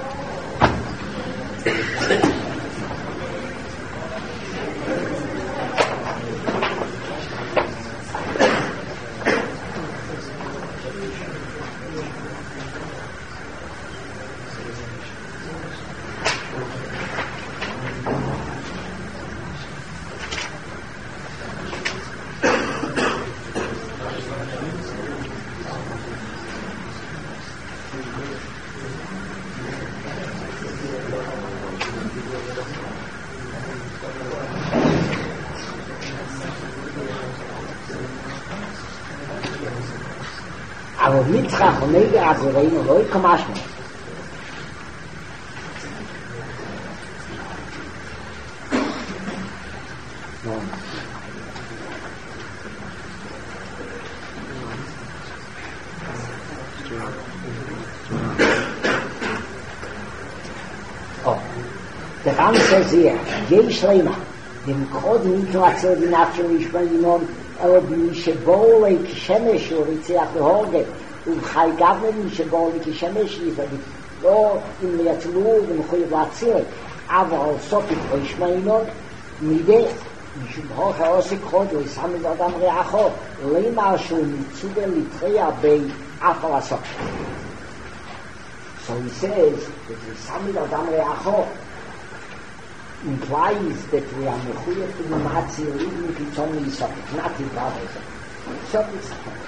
אבל מצחך ומגע עבורנו לא יקמשנו. Der ganze sehr, je schlimmer, dem Koden Intellectual die Nation ist bei ihnen, aber die Schebole, die Schemisch, wo ich sie auf der Horge, und Chai Gavnen, die Schebole, die Schemisch, die so in der Zlur, in der Chöivlatziel, aber als so viel euch bei ihnen, mit der, die Schubhoche Osikot, wo ich sammelt Adam Reacho, lehmar schon mit Zuger Litrea bei Afalasok. So he says that the Samid Adam Reacho implies that we are mechuyah to the Matzi even if it's only Sophit, not in Babel. Sophit.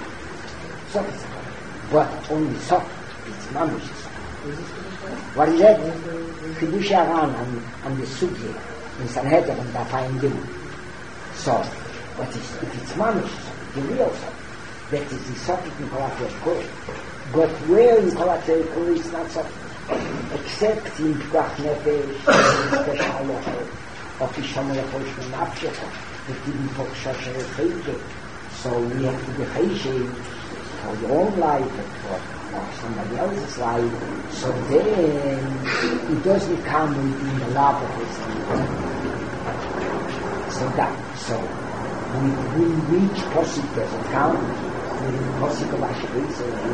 But only Sophit. It's Mamush Sophit. What is that? Chiddush HaOram on the Sugi in Sanhedrin and Dafayim Gimel. So, but if it's Mamush Sophit, the real Sophit, that is the Sophit in Kolat Kol. But where in Kolat Kol is not Sophit? Except in Pgach Nefesh, special level of Isham Lechosh Menafshecha, that didn't talk Shosher Echeke. So we have to be Chesed for your own life and for somebody else's life. So then it doesn't come within the love of his life. So we reach Posik doesn't count. We reach Posik of Asherisa and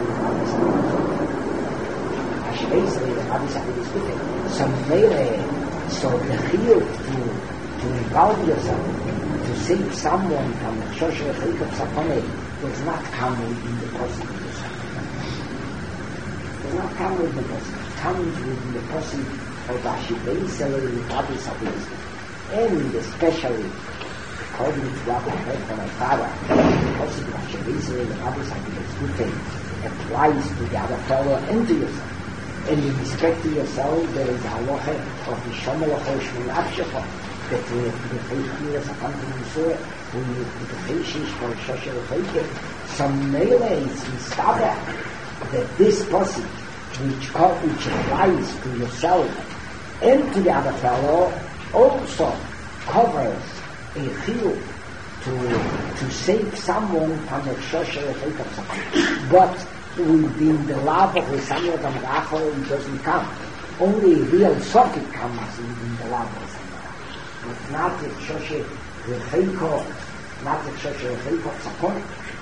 so the chiyuv to involve yourself, to save someone from the shosher chayk of Saponeh does not come within the posik of the Saponeh. Does not come within the posik. It comes within the posik of Ashivei Selei Rabbi Sabis. And especially, according to what I heard from my father, the posik of Ashivei Selei Rabbi Sabis applies to the other fellow and to yourself. And in respect to yourself, there is a halacha of the Shomel Choshmin Afshecha, that we have to be faithful as a country in Surah, we have to be faithful for Shosher Chayke. Some mele is mistaber that this posik, which applies to yourself and to the other fellow, also covers a chiyuv to save someone from the Shosher Chayke of Sapan. But within the love of the Samuel Damaracho, it doesn't come. Only real socket comes within the love of the Samuel. But not the Shoshe Recheiko, not the Shoshe Recheiko Tzapon.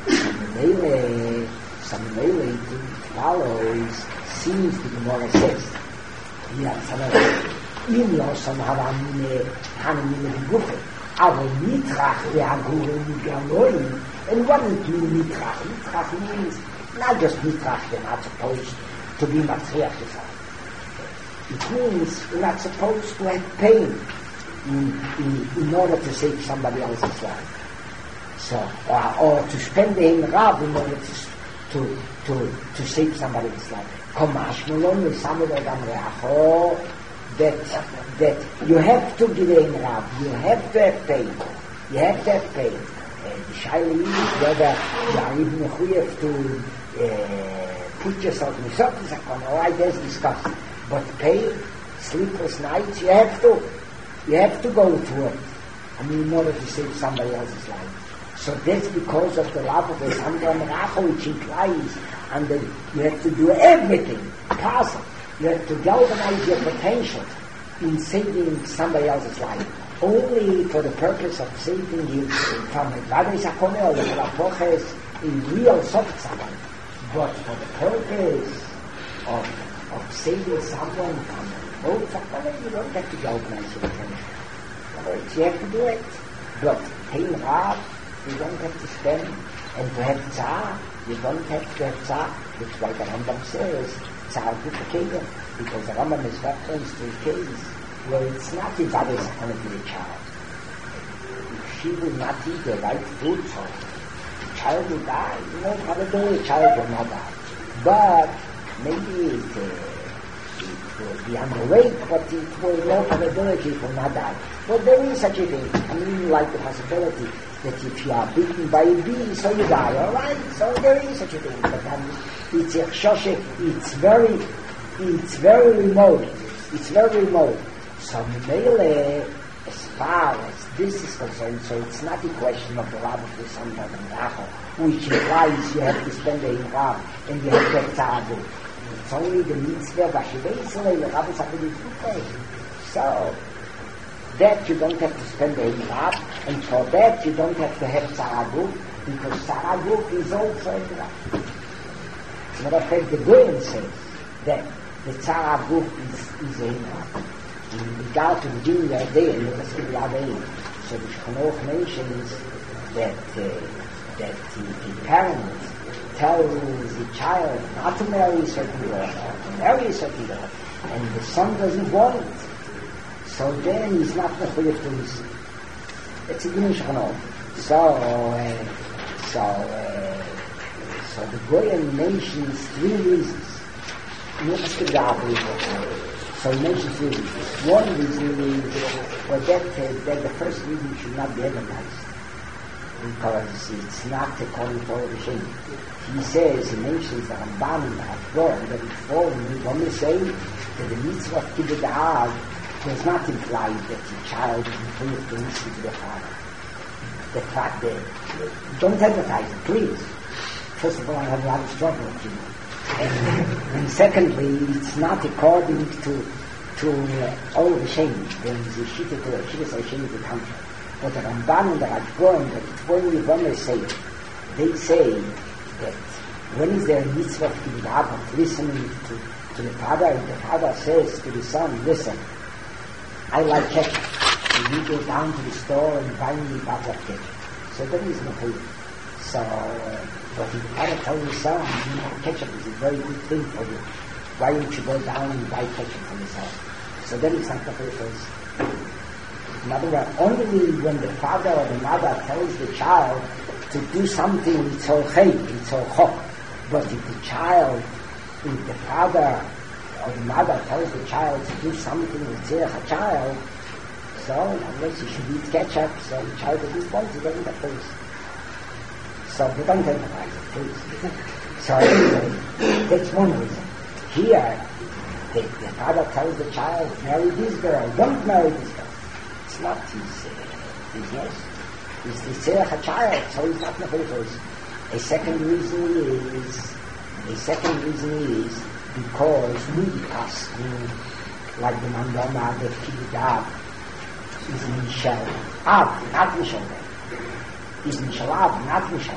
Some mele it follows, seems the Gemara says. Im Yosam Haramine Hanamine Gufe. Aber Mitrach ve'aguru migaloi. And what does it mean Mitrach? Mitrach means not just mitrach, you're not supposed to be matriach yourself. It means you're not supposed to have pain in order to save somebody else's life. So, or to spend the rav in order to save somebody else's life. Komash Malon is Samuel Adam Reacho, that you have to give in rav, you have to have pain. You have to have pain. The shaila is whether you are even mechuyev to put yourself in something sakon. All right, there's discussed. But pain, sleepless nights, you have to go through it. in order to save somebody else's life. So that's because of the love of the Sandra Meracho, which implies, and that you have to do everything possible. You have to galvanize your potential in saving somebody else's life, only for the purpose of saving you from a Vadai Sakone or the Malaproches in real Softsakan, but for the purpose of saving someone from both Sakone, you don't have to galvanize your potential. You have to do it. But Hein Rav, you don't have to spend, and to have Tzah, you don't have to have Tzah, which is why the Rambam says, Tzah Gupakeda, because the Rambam is reference to a case where it's not the Vadai Sakone to the child. If she will not eat the right food, so the child will die. You know, probably the child will not die. But maybe it will be underweight, but it will no probability it will not die. But there is such a thing. Like the possibility that if you are bitten by a bee, so you die, all right? So there is such a thing. But it's a shoshe, it's very remote. It's very remote. So Mele, as far as this is concerned, so it's not a question of the love of the son of the Meracho, which implies you have to spend the Rav and you have to have Tzadu. It's only the mitzvah of Ashivay the Rav is ability. So that you don't have to spend the Rav, and for that you don't have to have Tzadu, because Tzadu is also a Rav. As a matter of fact, the Goyen says that the Tzadu is a Rav. In regard to the Jinn Yardei, so the Shulchan mentions that the parent tells the child not to marry a certain girl, or to marry a certain girl, and the son doesn't want it. So then he's not going to his. It's a Din Shulchan. So the Goyen mentions three reasons. So he mentions three reasons. One reason is that the first reason should not be advertised, because it's not according to all the Shem. He mentions the Ramban and the Haftor, that before we only say that the mitzvah of Kibbutz Da'av does not imply that the child is free to listen to the father. The fact that, don't advertise it, please. First of all, I have a lot of struggle with you. And secondly, it's not according to all the Shem. There is a Shita to a Shem in the country. But the Ramban and the Rajgor and the Tvoim Yivome say, they say that when is there a mitzvah of listening to the father, and the father says to the son, listen, I like ketchup. You go down to the store and buy me a bottle of ketchup. So there is no food. So, but if the father tells his son, ketchup is a very good thing for you. Why don't you go down and buy ketchup for yourself? So then it's not the first. In other words, only when the father or the mother tells the child to do something, it's all chay, it's all chok. But if the father or the mother tells the child to do something with a child, so unless he should eat ketchup, so the child doesn't want to get in the face. So we don't advertise it, please. So anyway, that's one reason. Here, the father tells the child, marry this girl, don't marry this girl. It's not his yes. He's a child, so he's not going to face. A second reason is because we ask him, like the Mandama, the Kibbutz is Mishal Av, not Mishal. Is Mishal Av, not Mishal.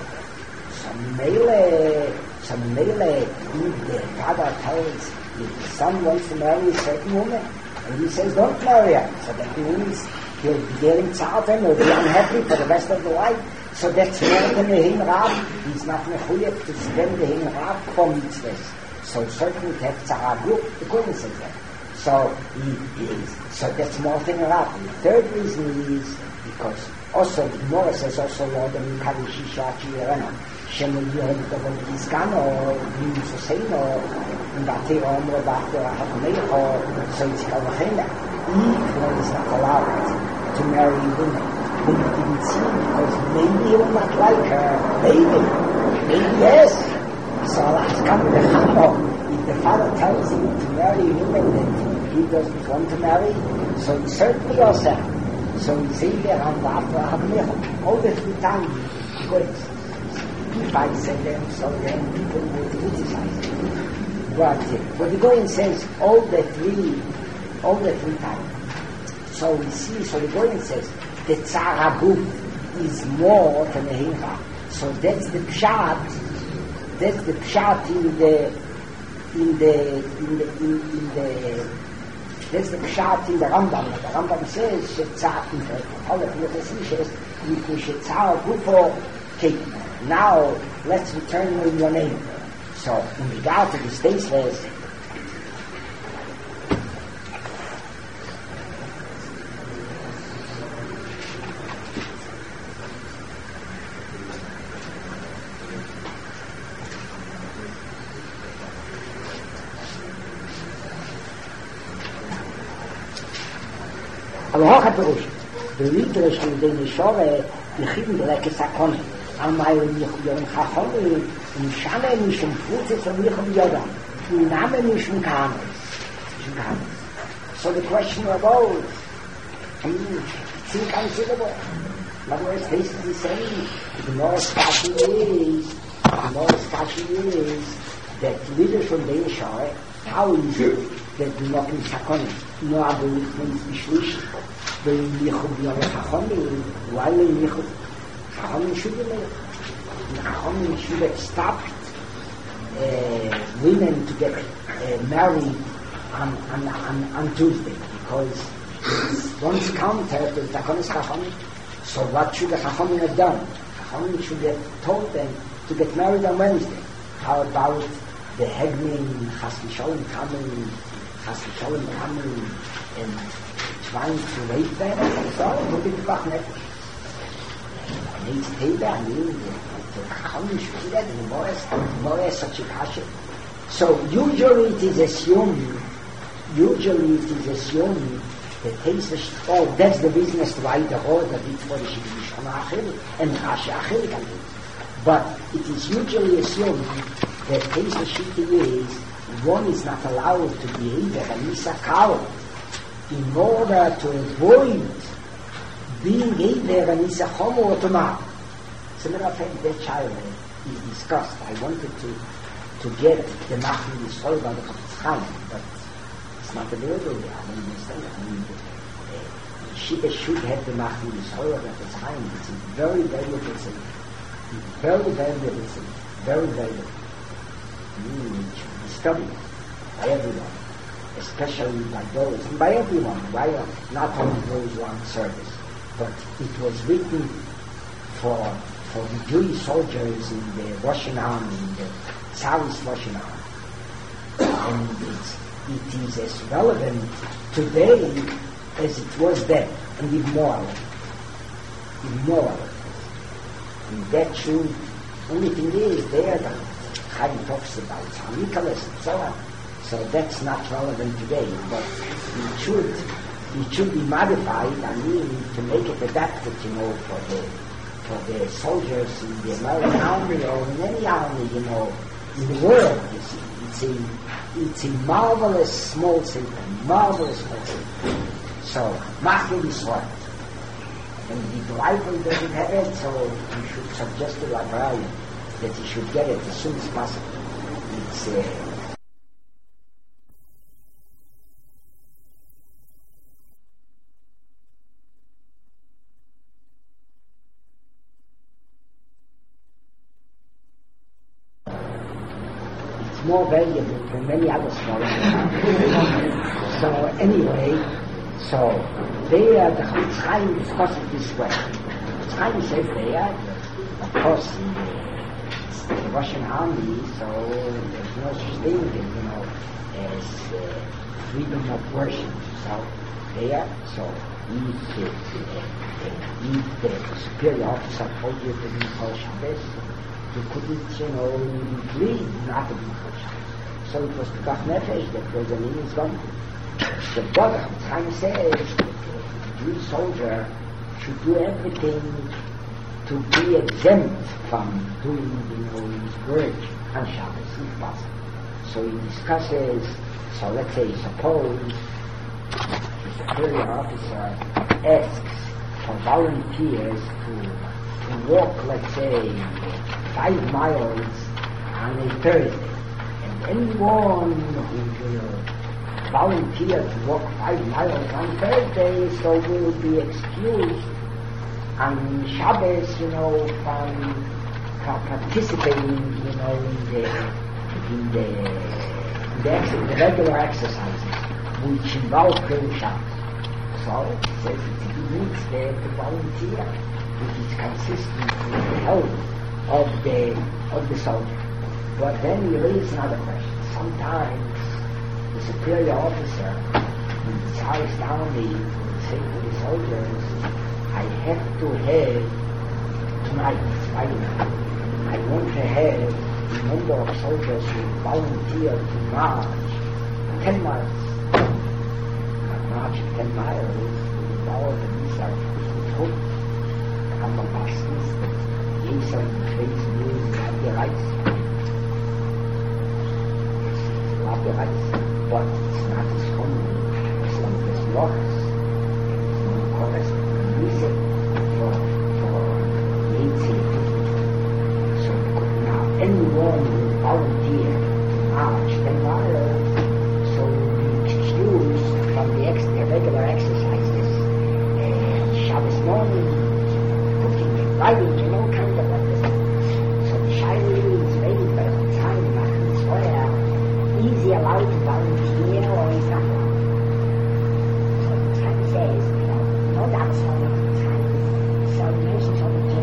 Some Mele, the father tells the son wants to marry a certain woman, and he says, don't marry her. So that means he'll be getting tzarten, he'll be unhappy for the rest of the life. So that's more than the Hin Rav. He's not mechuyev to spend the Hin Rav for mitzvahs. So certainly to have tzaragu, the Kohen says that. So that's more than a Rav. The third reason is because also the Gemara says also Lord and Kadishisha Chiyarena. Shemu Yohem Tovon Kizgano, Yim Soseino, Batera Omro Batera Hakamecho, so it's Kalachena. If one is not allowed to marry women whom he didn't see, because maybe he will not like her, maybe yes. So Allah come to the Chamo. If the father tells him to marry women that he doesn't want to marry, so it's certainly yourself. So we say there on the after all the 3 times because if I said them, so then people will criticize it. But the Goyen says all the three times. So we see, so the Goyen says the Tzar HaGuf is more than the Hincha. So that's the pshat that's the pshat in the Rambam. The Rambam says shetzar in the all of the says we shetzar gufo cake. Now let's return to your name. So in regard to this case says אבל הוך הפירוש, בלידרש על ידי נשורה, יחידים דלקס הקונה, על מיילים יחודים חכומים, ומשנה משום פרוצץ ומיחום יודם, ונאמה משום כהנס. So the question arose, it's inconceivable. In other words, this is the same. The more Kashi is that leaders from the Nishore, how is it that we not in Sakoni? No, I believe means Bishlish. The Yichud Yom Chachomim, why the Yichud? Chachomim should be made. Chachomim should have stopped women to get married on Tuesday, because it's once counter to Takonis Chachomim. So what should the Chachomim have done? Chachomim should have told them to get married on Wednesday. How about the Hegmin, Chas V'Sholem coming and trying to rape them? So, look at the Bach Nefesh. And it's Teda, I mean, the Chachomim should do that, and the more is such a passion. So, usually it is assumed that that's the business why the whole that it's for the Shikishana Achil and Rashi Achil can do. But it is usually assumed that case of Shiki is one is not allowed to behave as a Nisakal in order to avoid being either a Nisachomo or Tomar. As a matter of fact, that child is discussed. I wanted to get the Machli Yisrael by the Chafetz Chaim, but it's not available there. I don't understand. She should have the Machli Yisrael by the Chafetz Chaim. It's a very valuable thing. Very valuable thing. Very valuable. It should be studied by everyone, especially by those, and by everyone, not only those who are on service, but it was written for the Jewish soldiers in the Russian army, in the Tsarist Russian army. And it is as relevant today as it was then, and even more. And that should, only thing is there that Chaim talks about Nicholas and so on. So that's not relevant today, but it should be modified, to make it adapted, for the soldiers in the American army or in any army, in the world, you see. It's a marvelous small thing. So, Machli Yisrael. And the Bible doesn't have it, so you should suggest to Librarian that he should get it as soon as possible. It's more valuable than many other small things. So anyway, there the Chafetz Chaim discussed it this way. Chafetz Chaim said there, of course, in the Russian army, so there's no such thing as freedom of worship. So if the superior officer told you to be Chol Shabbos, you couldn't, plead not to be Chol Shabbos. So it was the Bach Nefesh that was an Indian government. The brother Chafetz Chaim says the Jewish soldier should do everything to be exempt from doing, his work on Shabbos if possible. So he discusses, let's say, suppose the superior officer asks for volunteers to walk, let's say, 5 miles on a Thursday. And anyone who will volunteer to walk 5 miles on Thursday, so will be excused on Shabbos, from participating, in the regular exercises, which involve Pirush Shabbos. So it says it's a good mitzvah to volunteer, which is consistent with the health of the soldier. But then you raise another question. Sometimes the superior officer in the Tsarist army will say to the soldiers, I have to have tonight, Friday, I want to have the number of soldiers who volunteer to march 10 miles. March 10 miles involved the Misa Tod, am meistens jeder abgereizt. But it's not as common as long as loss. It's not correct reason for so now anyone who volunteer to march 10 miles, so be excused from the regular exercises, Shabbos morning, cooking and writing, kind of like this. So the Shaila is very best time, is he allowed to volunteer or is not allowed? So the time says, no doubt all the time, so the nations of the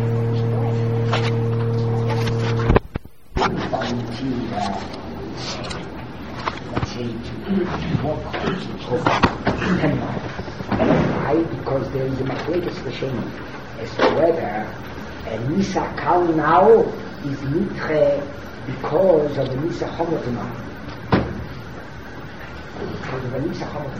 volunteer, let's say, to walk 10 miles. Why? Because there is a machlekes l'shem as to whether a Nisa Kal now is nitche because of the Nisa Chomot now. Because of the Nisa Chomot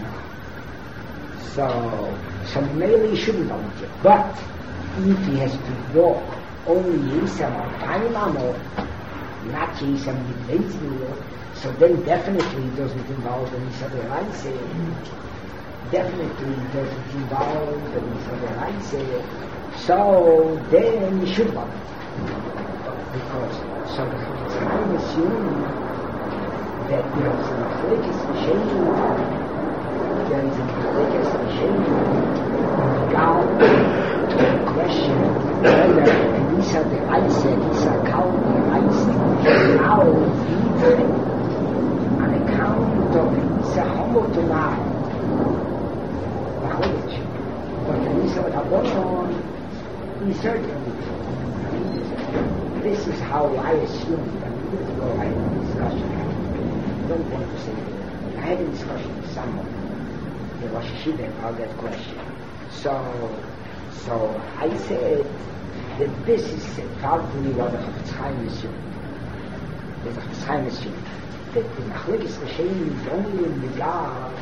now. So maybe he shouldn't volunteer. But if he has to walk only Yisam or Taimam or not Yisam with Leitzville, so then definitely it doesn't involve the Nisa Beraise. Definitely doesn't involve the Nisa Beraise. So then he should volunteer. Because so the time assume that there is a machlekes l'shem, there is a machlekes l'shem in regard to the question whether the Nisa Beraise, Nisa Kal Beraise, now is on account of the Nisa Chomot now. But the Nisa Rabbanon is certainly. This is how I assumed. I'm going to go right in the discussion. I don't want to say it. I had a discussion with someone in Rosh Hashiva about that question. So I said that this is probably what the Chafetz Chaim assumed. The Chafetz Chaim assumed that the machlekes l'shem is only in regard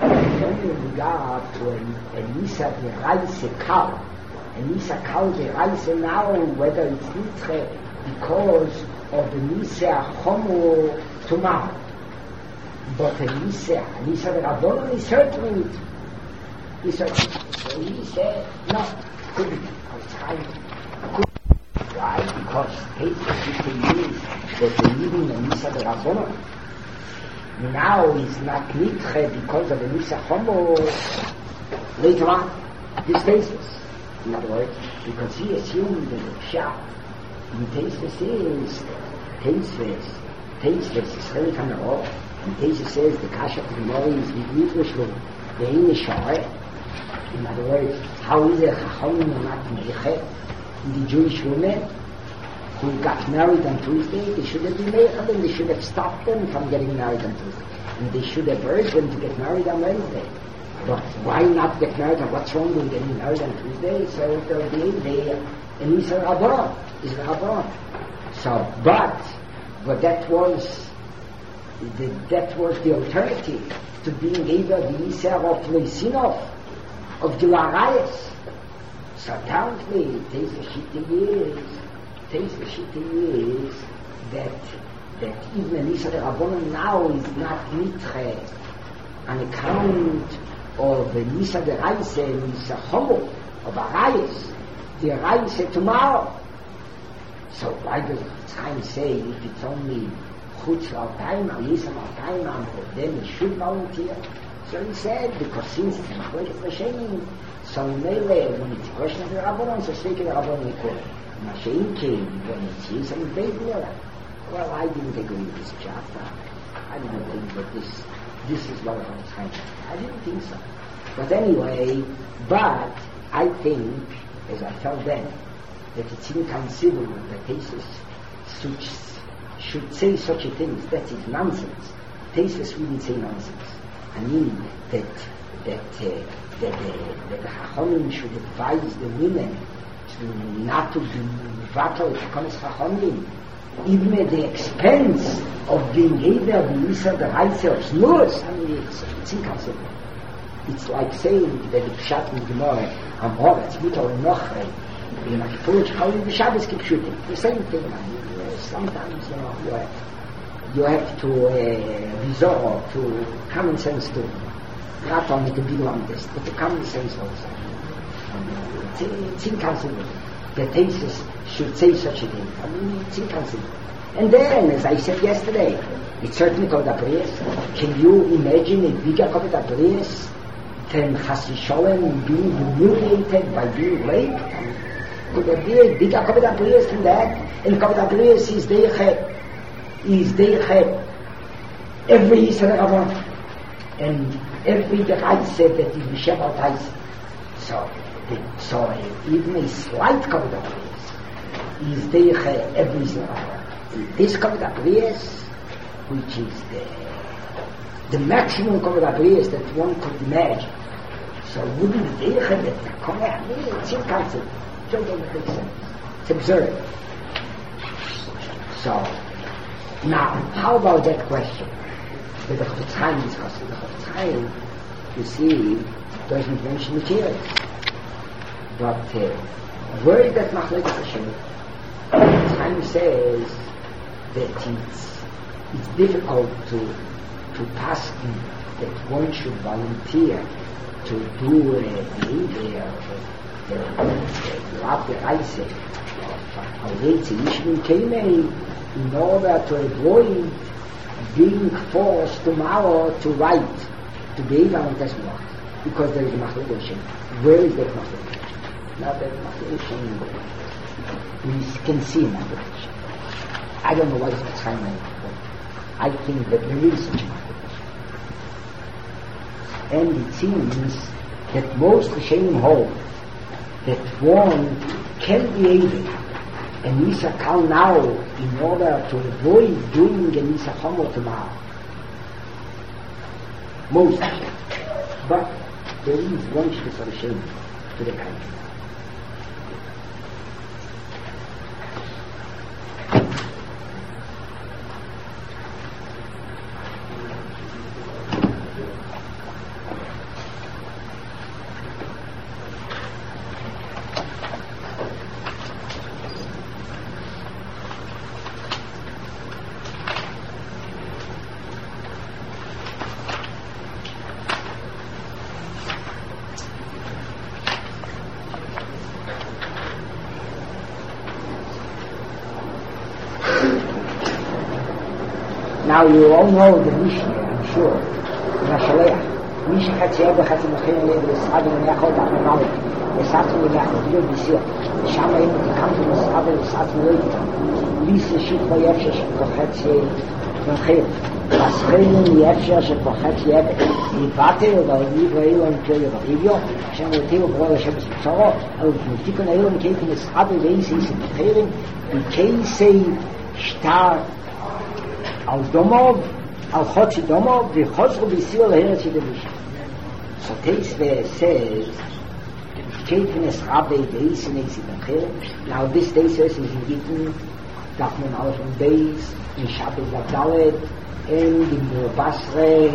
to a Nisa Beraise Kal. And Nisa Kal Beraise now, whether it's nitche because of the Nisa Chomo Tumah. But the Nisa Rabbanon is certainly nitche. So he said, no, couldn't. Why? Because Pesach is that the Yidin and Nisa Rabbanon now is not nitche because of the Nisa Chomo later on. This basis. In other words, because he assumed that the Pshat in Teisves is Teisves is really kind of off, and Teisves says the Kasha of the Mori is Yidrishlu, the Inishore. In other words, how is a Chacham not Meiche in the Jewish women who got married on Tuesday? They should have been Meiche, and they should have stopped them from getting married on Tuesday, and they should have urged them to get married on Wednesday. But why not get married? What's wrong with getting married on Tuesday? So there'll be a Nisa Rabbanon. Is Rabbanon. So, but that was the alternative to being either the Nisa of Leisinov, of Gilarayas. So apparently, Teisves Shitta is that even a Nisa Rabbanon now is not nitche on account or the Nisa the Reise, Nisa Homo, of a Reis, the Reise tomorrow. So why does Chaim say if it's only Chutz al-Taima, Yisam al-Taima, then he should volunteer? So he said, because since it's Machlokes Rishonim, so Mele, when it's a question of the Rabbanon, so speak of the Rabbanon Ekol. Mashiach came, when it's Yisam al-Taima. Well, I didn't agree with this chapter. I didn't think that this is what I was saying. I didn't think so. But anyway, but I think, as I felt then, that it's inconceivable that Tesis should say such a thing. That is nonsense. Tesis wouldn't say nonsense. I mean that the Chachamim should advise the women to not to be vatal to come as Chachamim, even at the expense of being able to use the rights of Snurus. I mean, it's inconceivable. It's like saying that the Pshat in Gemara, Amoretz, Mutar and Nochre, in a Kippurich, how in the Shabbos keep shooting. The same thing. Sometimes, you have to resort to common sense too. Not only to be longest, but to common sense also. It's inconceivable. The thesis should say such a thing. I mean, it's inconceivable. And then, as I said yesterday, it's certainly called a priest. Can you imagine a bigger called a priest than Chas V'Sholem being humiliated by being raped? Could there be a bigger called a priest than that? And called a priest is Deiche every Yisrael and every Bereich said that is Mishem Al-Tais. So even a slight called a priest is Deiche every Yisrael. This Kavod HaBriyos, which is the maximum Kavod HaBriyos that one could imagine. So wouldn't it be that the Kavod HaBriyos, it's inconceivable. It doesn't make sense. It's absurd. So, now, how about that question? That the Chofetz Chaim discussed. The Chofetz Chaim, you see, doesn't mention materials. But where is that Machlokes Rishonim? Chofetz Chaim says that it's difficult to pass that one should volunteer to do the Reise in order to avoid being forced tomorrow to write to be able to test more, because there is a Machlokes Rishonim. Where is that Machlokes Rishonim? Now that Machlokes Rishonim we can see Machlokes Rishonim. I don't know what is the time, but I think that there is such a Machlokes. And it seems that most Rishonim hold that one can be able a Nisa Kal now in order to avoid doing a Nisa Homo tomorrow. Most. But there is one Shus Rishonim to the country. Now you all know the Mishnah, I'm sure. Nashaleach. Mishnah Chatziyah Chatzim Machim Lev L'Sabin Mechol Bachman Malik. L'Sabin Mechol Bachman Malik. L'Sham Ha'im L'Kamtu L'Sabin L'Sabin L'Sabin Lisa Shit V'Yefsha Shit V'Chatziyah V'Chil. L'Aschrein Yefsha Shit V'Chatziyah L'Vate V'Yivrail V'Yivrail V'Yivrail Hashem L'Teu V'Yivrail Hashem V'Tzoro L'Tikon Ha'ilom Keifin L'Sabin V'Yisei S'V'Chirin V'Keisei Shtar al Domov, al Chotzi Domov, v'chozru b'Yisrael l'Eretz Yiddish. So Teisve says, Keifines Rabbi Deis in Eisi B'Chirim. Now this Teisve is in Gittin, Dafman Aleph and Beis, in Shabbos V'Dalet, and in Basre,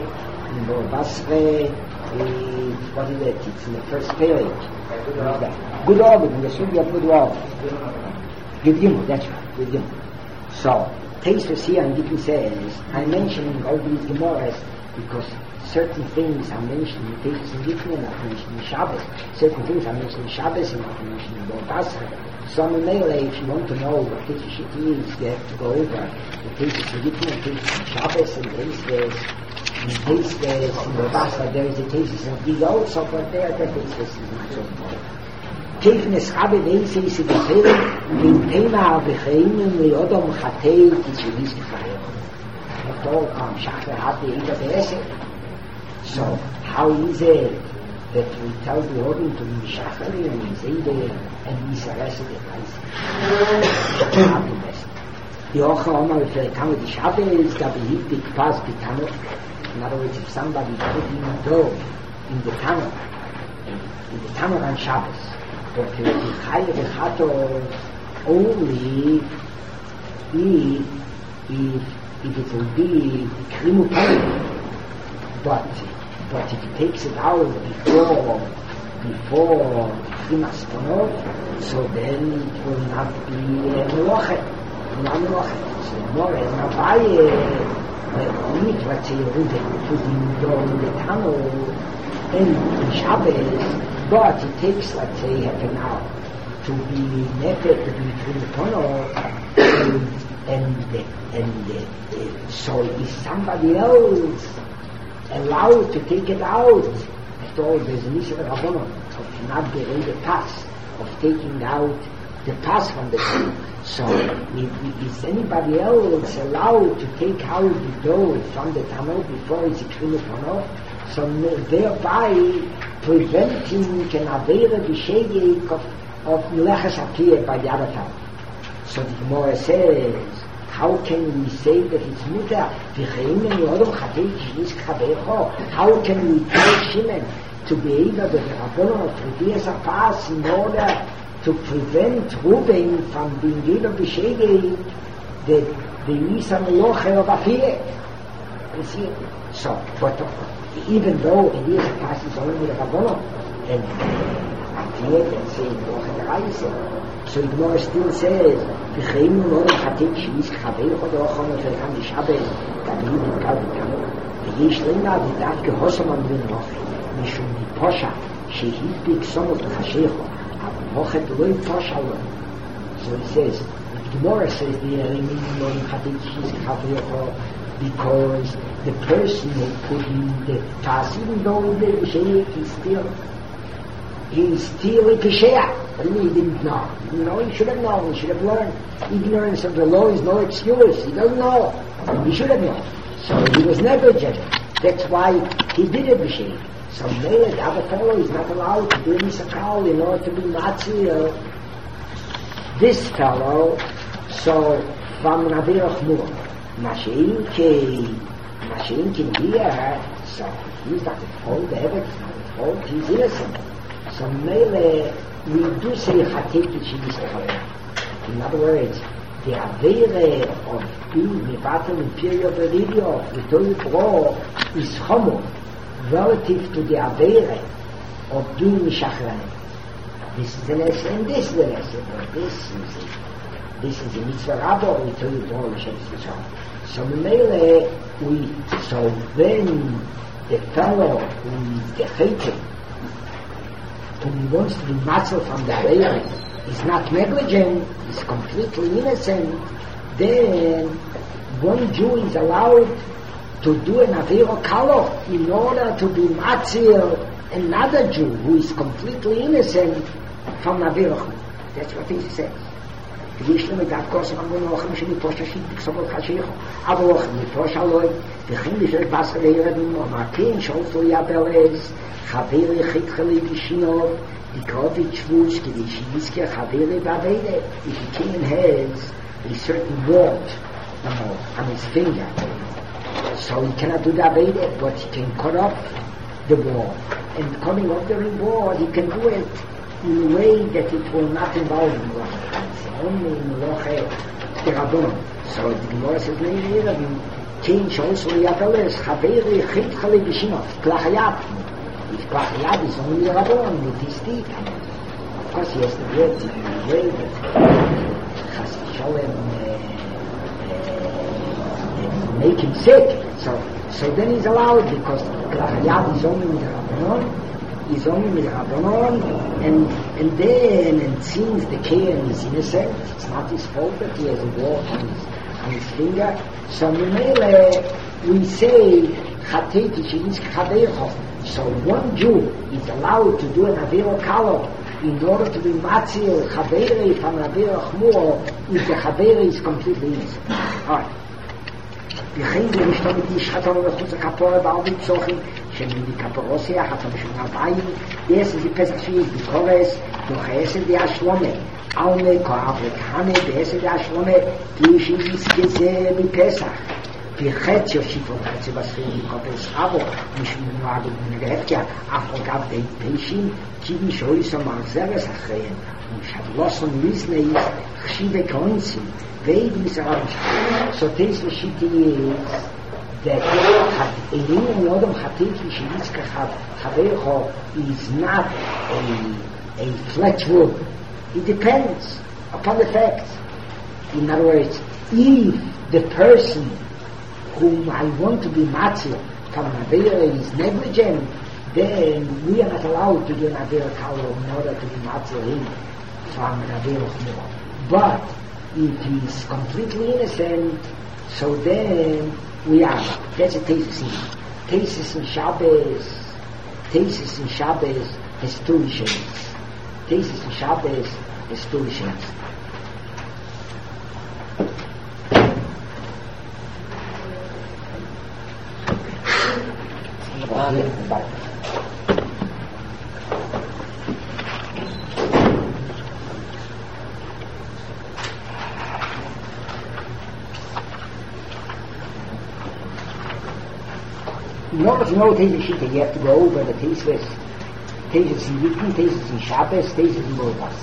what is it? It's in the first page. Good order, in the Sugi of Good order. Gittin, that's right, Gittin. So, Teisve here and Gittin says, I'm mentioning all these Gemaras because certain things are mentioned in Teachers and Gittin and are mentioned in Shabbos. Certain things are mentioned in Shabbos and are mentioned in Bordasra. Some in Melee, if you want to know what Teachers Shiti is, you have to go over the Teachers and Gittin and Teachers in Shabbos and Teachers in Bordasra. There is a Teachers and Gittin also, but there the Teachers is not so important. Teachers Rabbi Neise is the Film, in Tema Becheinen, Leodom Chatei, Kitzulis Kifayel. Shachar had the Ida Be'esek. So, how is it that we tell the Odin to be Shachar and he's Ida and he's arrested at Leise? Not the best. The Ocha Omar, if they come with the Shabbat, is that we hit the Kpaz B'Tano. In other words, if somebody put in a dough in the Tano on Shabbos, but the Chaya Bechato only if it will be krimu panim, but if he takes it out before krimas panot, so then it will not be melochet. So more as Navaye meat what they put in the tunnel and Shabbos, but it takes let's say half an hour to be nefet between the tunnel and so is somebody else allowed to take it out? After all, there's an issue of Rabbanon of not getting the pass, of taking out the pass from the tunnel. So, is anybody else allowed to take out the dough from the tunnel before it's extremely tunnel? So, thereby preventing an avera b'shegek of Meleches Apiyah by the other tunnel. So the Gemara says, how can we say that it's mutter? How can we tell Shimon to be able to Rabbanon to be as a pass in order to prevent Reuben from being able to shade the Nisan Loche of Apiyah? You see? So, but even though it is a pass, it's only the Rabbanon and Apiyah can say Loche the Reise. So the Gemara still says, "V'cheinu lo nechatik shvis k'chavei chodor chomer v'cham l'shabes k'aviv v'kav v'kav v'yesh leina v'dav k'hosam amrin roche mishum v'posha shehidbik somot l'chashecho avochet lo yposha lo." So he says, the Gemara says, "V'cheinu lo nechatik shvis k'chavei chodor," because the person who put in the task, even though the Sheikh he's still a Pesheah. What do you mean he didn't know? He didn't know, he should have known, he should have learned. Ignorance of the law is no excuse. He doesn't know. He should have known. So he was negligent. That's why he did a Pesheah. So maybe the other fellow is not allowed to do Misakal in order to be Nazi. This fellow, so from Navirach Mur, Masha'inki here, so he's not at fault, the evidence is not at fault, he's innocent. So Mele, we do say Chateki Shibis K'chavei. In other words, the Avere of being Mevatel in period of radio, the Torah Pro, is Chomo, relative to the Avere of being Mishachranim. This is the lesson, and this is the lesson, but this is the Mitzvah Rabbo, we tell you Pro, so Mele, so when the fellow who is defeated, when he wants to be matzal from the Avera, is not negligent, is completely innocent, then one Jew is allowed to do an Avera Kalo in order to be matzil another Jew who is completely innocent from Avera. That's what he says. ויש לנו דעת כוסם אמרו נוחם שמפושע שבקסובות חשיכו אבל אוכל מפושע לוי וכן לפרק בסר לירדים ומעקין שאולפו יבלז חברי חיתכלי בשינות דיקרוביץ' שבוש כדי שיזכר חברי בעבידה if a king has a certain word on his finger so he cannot do the Aveda but he can cut off the wall and cutting off the reward he can do it in a way that it will not involve the only in the Loche Rabbanon. So the Gemara says later, King Shos Yabeles Chaveri Chitchali B'Shinot Klachayab. If Klachayab is only Rabbanon with his teeth, of course he has to get in the way that Chas Sholem make him sick. So then he's allowed, because Grachayad is only with Rabbanon, and then, and since the Kayan is innocent, it's not his fault that he has a wart on his finger, so we say, so one Jew is allowed to do an Avero Kalo in order to be Matzil Chaveri from Avero Chmur if the Chaveri is completely innocent. Alright. וכן זה משתום את איש חתום ובחוץ הכפורה בערבים צוחים שמדי כפורוסיה חתום בשונה הבאים יש איזה פסח שיש בקורס וכעסד והשלומה עלמה כואב לכהנה בעסד והשלומה כי שיזכזה בפסח וחץ יושיפו חצי בספיר מקופס אבו משום נועד בנגרפקיה אף אגב די פיישים כי משוי סומר זרס אחריהם ומשדלוסון ליזני חשיבה כאונסים Veid Yisrael. So this Shiti is that a Indian Yodam Hatiki Shivitska Havecho is not a flat rule. It depends upon the facts. In other words, if the person whom I want to be Matzil from an Avera is negligent, then we are not allowed to do an Avera Kalo in order to be Matzil him from an Avera Chmur. But if he is completely innocent, so then we are. That's a thesis. Thesis in Shabbos has two issues. Thesis in Shabbos has two issues. In order to know Tesis Shita, you have to go over the Tesis in Yittin, Tesis in Shabbos, Tesis in Bolgas.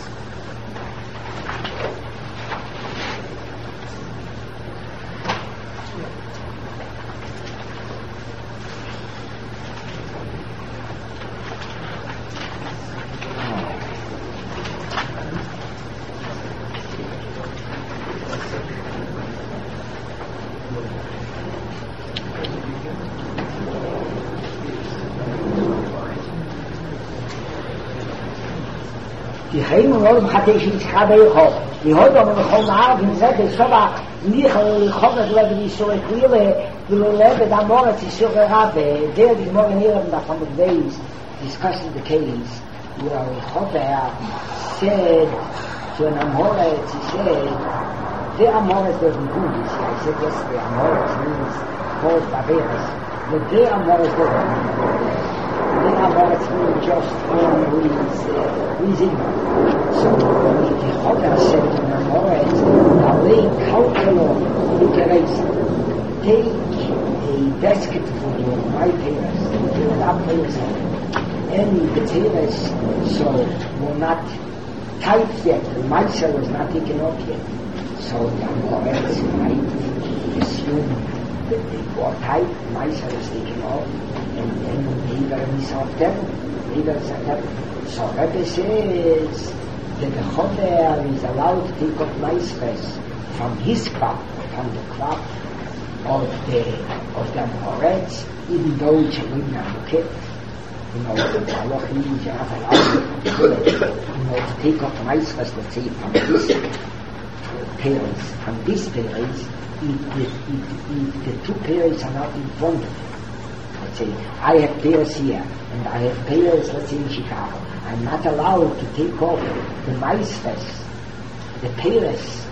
Die Heim und Olm hatte ich nicht gerade geholt. Die heute haben wir geholt nach und gesagt, ich habe nicht geholt, dass ich so ein Quille, die lebe da morgen zu so gerade, der die morgen hier haben davon mit Weis, discussing the case, where Chober said to an Amoretz, he said, the Amoretz doesn't do this. I said yesterday, Amoretz means both Baberes, but the Amoretz doesn't do this. The Amoretz means just one who is ignorant. So the Chober said to an Amoretz, Alei Kalkalo Litereis, take a basket full of my papers, fill it up for yourself. And the tailors so were not tight yet, the miser was not taken off yet. So the Amoretz might assume that they were tight, the miser was taken off, and then they were misopted, So Rebbe says that the Choder is allowed to take off miser's from his crop, from the crop of the Amoretz, even though it's a Limna. You know, the Allah means you're not allowed to take off the mice, let's say, from this parents. From these parents, if the two parents are not in front of you, let's say, I have parents here, and I have parents, let's say, in Chicago. I'm not allowed to take off the mice first, the parents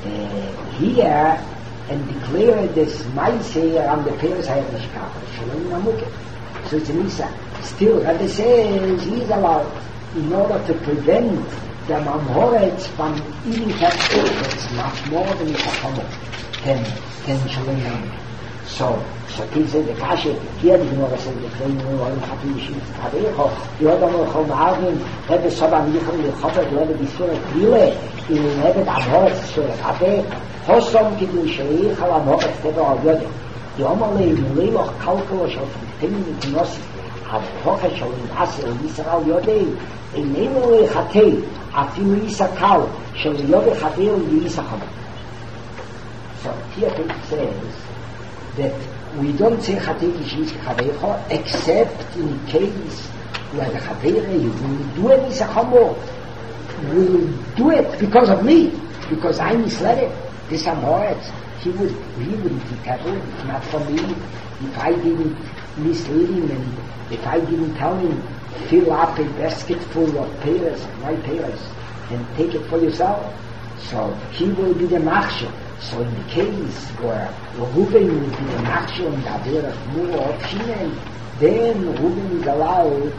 here, and declare this mice here on the parents I have in Chicago. Shalom Namuket. So it's a Nisa. Still, Rebbe says he's allowed in order to prevent the Mamhoretz from eating that it's much more than it's a common 10 Shalom. So he said the Kashe, here the Gemara said the Klein Olim Chatu Yishim Tabecho, the other Chol Ma'avim, Rebbe Soba Michal Yechover, the Rebbe B'Surah Kvile, in Rebbe Amhoretz Surah Tabe, Hosom Kidu Sheich Al Amhoretz Tebe Al Yodeh. The Omalei Leiloch Kalkolo Shal Fintini Mitinosi, Ad-Hocha Shal Inasir Yisrael Yodei, Einenu Lechatei, Afilu Yisakal, Shal Yodei Chatei Yisacham. So here it says that we don't say Chateki Shishke Chavecho except in the case where the Chavere will do any Sachamo, will do it because of me, because I misled him. This Amoritz, he wouldn't be careful, it's not for me. If I didn't mislead him and if I didn't tell him, fill up a basket full of pears, white pears, and take it for yourself. So he will be the Machshel. So in the case where Reuben will be the Machshel and the Averach more of Shimon, then Reuben is allowed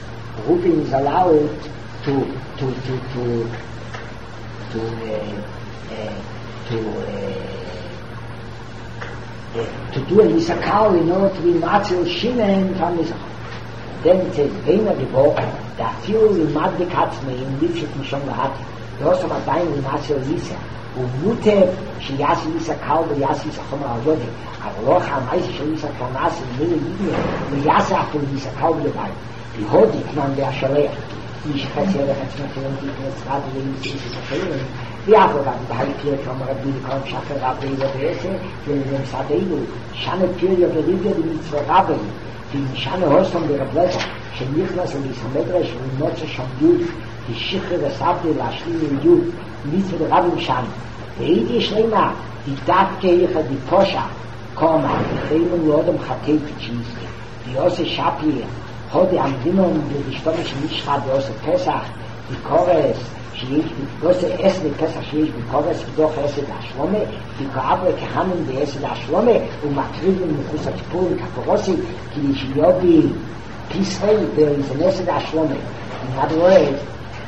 to do a Yisakal in order to be Matzil Shimon from Yisakal. Then it says, Veina Geboch, da fiu limad bekatzme in Litzit Mishon Lahati, Yosam Adayim Limatzil Yisa, Umuteb Shiyasi Yisakal V'yasi Yisachom Ha'avodi, Avloch HaMaisi Shel Yisakal Nasi Mili Yidne, V'yasi Afu Yisakal V'yavai, V'hodi Kman V'yashalech, Yishchatzer V'chatzmatzilim V'yitzrad V'yitzrad V'yavod V'hai Pir Kram Rabbi V'kram Shacher Rabbi V'yavese, V'yavem Sadeinu, Shane Pir Yaverivya V'yitzrad Rabbi, die Schane Hostom der Bläser, שנכנס למדרש ומוצא שם יוד, ששחרר וסבתי להשלים עם יוד, מצוות רבים שם. והייתי שלמה, die Datkeiche, die Poscha, komma, die Chremen Lodem Chatei Pitschiske, die Ose Shapir, heute am Dinon, die Stomisch Mischra, die Ose Pesach, die Kores, die Ose Essen, die Pesach, שיש בקורס, ודוח אסד השלומה, die Koabre Kehanen, die Esed השלומה, ומקריבים מחוץ הכיפור, כפורוסי, כי שיובי Israel, there is an Esed השלומה. In other words,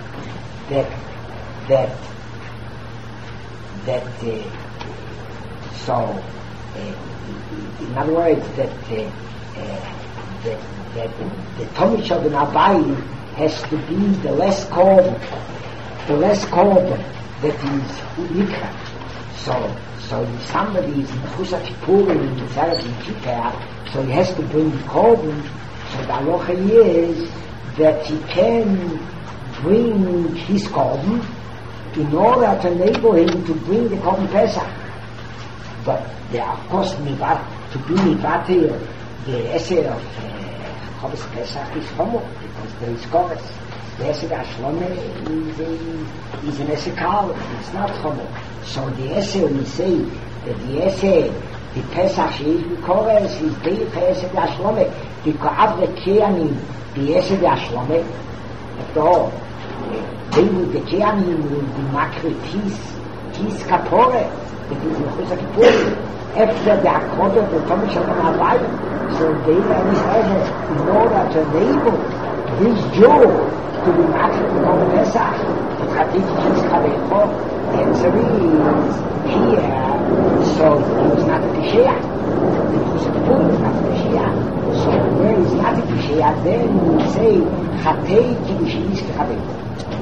in other words, that the Tomish of the Nabai has to be the less korban that is Nikra. So if somebody is in Chusa Kippurim in the Tzarek in Kippur, so he has to bring the korban. So the halacha is that he can bring his korban in order to enable him to bring the korban Pesach. But there are, of course, to be mivater the essay of Chodesh Pesach is homo, because there is chorus. The essay of Shlome is an essay kal, it's not homo. So the essay, we say that the essay, the Pesach sheyesh b'chorus is deich essay of Shlome, because the Keanim, the essay of Shlome, after all, the Keanim will be makri tis kapore, it is in Chusa Kippurim. After the Akodah, the Tomish of the Nabai, so they are in order to enable this Jew to be makri to go to Pesach, to Chateki Shishke Chavecho, the answer is here, so he was not a Pishia. The Chusa Kippurim is not a Pishia. So where is not a Pishia, then we say Chateki Shishke Chavecho.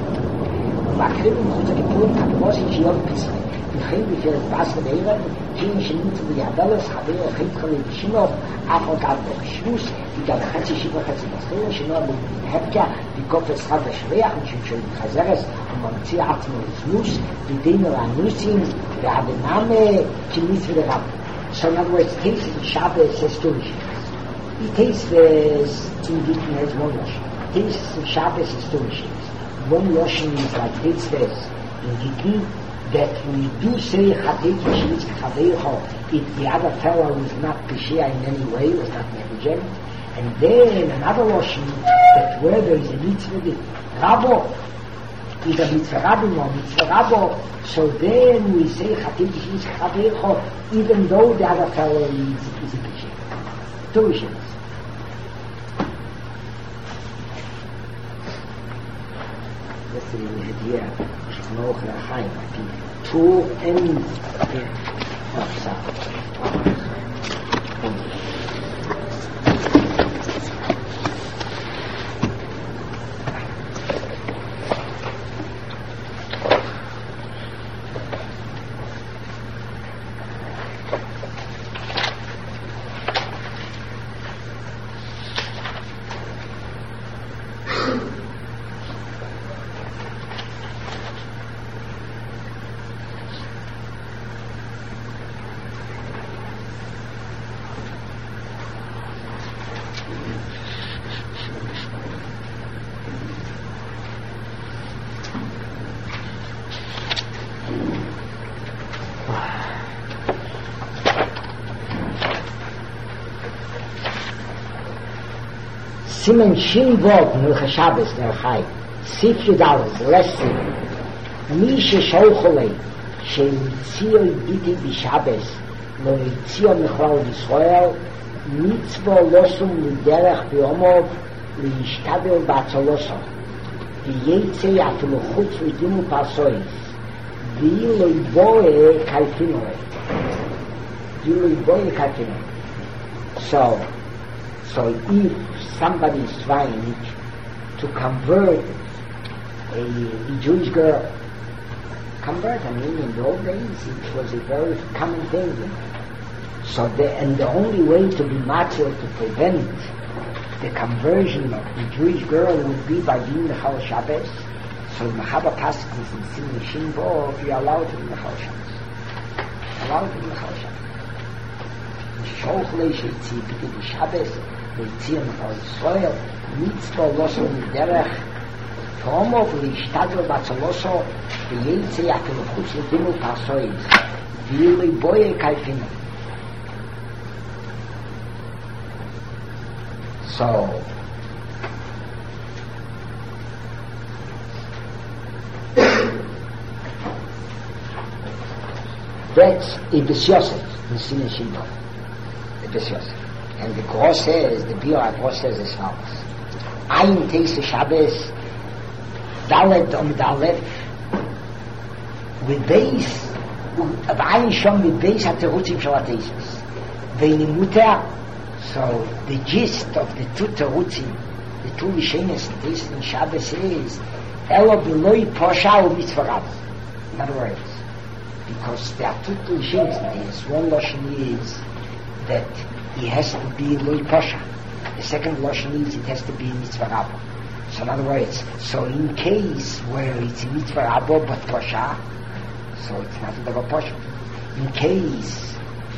Makri in Chusa Kippurim, Kaposi Shiov Pismei. וכן בפרק פסח בערב, כן שניצו ביעדלס, חבר החטחל ובשינוב, אף אגב בשבוס, בגלל חצי שבע חצי מסלול, שנוע בהפקה, בקופס חד השריח, משום שהוא בחזרס, וממציא עצמו לזנוס, בידינו לאנוסים, והבנמה כניצו לרב. So in other words, taste of Shabbos is Turishin. He tastes the Tzimgitin as one Yoshin. Taste of Shabbos is Turishin. One Yoshin is like taste this in Gitin, that we do say Chateki Shishke Chavecho if the other fellow was not Pishia in any way, was not negligent. And then another Lashon, that where there is a mitzvah with Rabo, either mitzvah Rabim or mitzvah Rabo, so then we say Chateki Shishke Chavecho even though the other fellow is a Pishia. Two issues. Let's see, we had here noch Rechaim, two ends of Sabbath. Simen Shinvog Milcha Shabbos Der Chai Sif Yudalez Lesson Misha Shocholei Shel Tzio Yiditi B'Shabbos Lo Tzio Mechlal Yisrael Mitzvo Losum Liderech B'Omov L'Yishtadel B'Atzoloso V'Yetze Afilu Chutz V'Dimu Pasois V'Ilo Yiboe Kalfinoi So if somebody is trying to convert a Jewish girl, in the old days it was a very common thing. And the only way to be matzil to prevent the conversion of the Jewish girl would be by doing the Chal Shabbos. So in Mechaba Pasuk in Siman Shin Vov, you're allowed to do the Chal Shabbos. Shochlei sheitzi b'di b'Shabbos v'yitzi Mechal Yisrael mitzvah loso miderech to'omov v'yishtadel b'atzoloso v'yitzi afilu chutz l'dimu pasois v'yili boye kalfinu. So that's Ibis Yosef in Siman Shin Vov. And the Gur says, the Biur Gur says as follows: Ein Teise Shabbos, Dalet Dalet, with base, of Ein Shom with base at the Rutzim Shal HaTeisos. Veini Mutter, so the gist of the two Terutzim, the two Rishenes and Teisos in Shabbos is, Elo B'loi Posha u'Mitzvah Rabbos. In other words, because there are two Rishenes in Teisos. One Lashon is that he has to be Loi Posha. The second Lashon is it has to be Mitzvah Rabbo. So in other words, so in case where it's Mitzvah Rabbo but Posha, so it's not a Posha. In case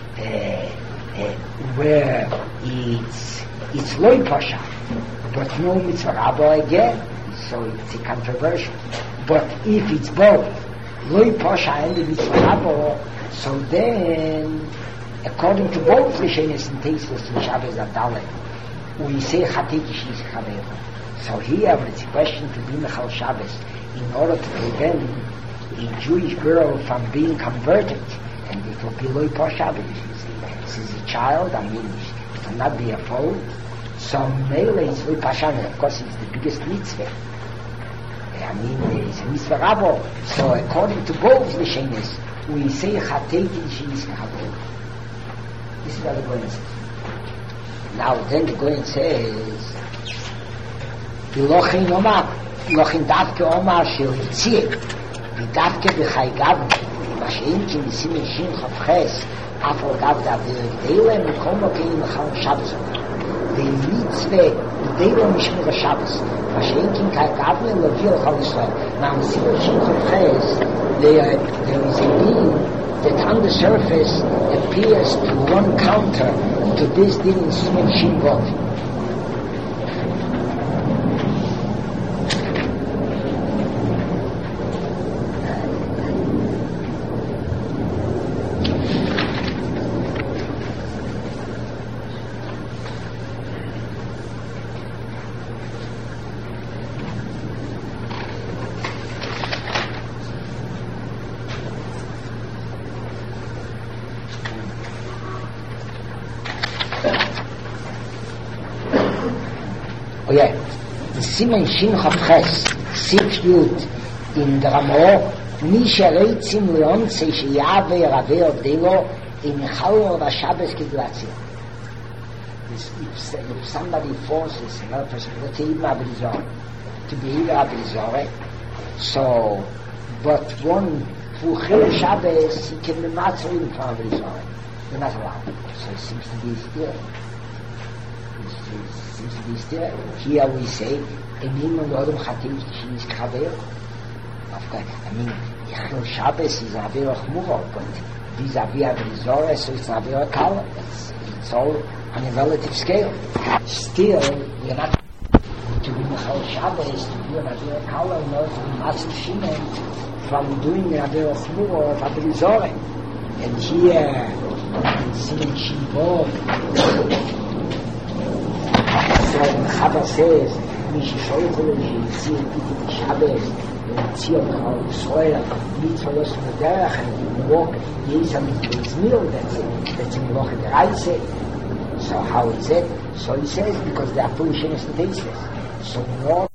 where it's Loi Posha but no Mitzvah Rabbo again, so it's a controversial. But if it's both Loi Posha and the Mitzvah Rabbo, so then according to both Rishenes and Teisos in Shabbos Dalet, we say Chatiki Shis Chaveru. So here it's a question to be Mechal Shabbos in order to prevent a Jewish girl from being converted, and it will be Loi Posha because this is a child. It will not be a fault. So Mele is Loi Posha, and of course it's the biggest mitzvah. It's a Mitzvah Rabbo. So according to both Rishenes, we say Chatiki Shis Chaveru. This is what the Goyen says. Now then the Goyen says, Lochin Davke Omar Shel Yitzir, V'Davke B'Chai Gavne, Mashein Ki Misimin Shin Chavches, Afro Gavda V'Deile Mikomo Kein Mechal Shabbos. V'Mitzveh V'Deile Mishmir Shabbos, Mashein Ki Kai Gavne Lovil Chal Yisrael. Now Misimin Shin Chavches, there is a being that on the surface appears to run counter to this din in Siman Shin Vov. Oh yeah, the Siman Shin Chavches, Sif Yud, in the Ramo, Misha Reitzim Leonze, Sheyave Rave of Delo, in Chalo of Shabbos Kiglatzia. If somebody forces another person, let's say even Abelizor, to be either Abelizor, so, but one, through Chil Shabbos, he can be matzah even for Abelizor. They're not allowed. So it seems to be still. Here we say, Emin Lodom Chativ Shis Chaver. Chil Shabbos is Aver Chmuro, but vis-a-vis Abelizor, so it's Aver Kala. It's all on a relative scale. Still, you're not to be Mechal Shabbos, to do an Aver Kala, in order to be Matzah Shimon from doing the Aver Chmuro of Abelizor. And here, in Siman Shin Vov, the Chava says, Mishi Shoichel, you see it in the Shabbos, and see on the soil, Mitzvah from the Derech, and you walk, Yesam is meal, that's in the Loch of the Reise. So how is it? So he says, because they are foolish and tasteless. So more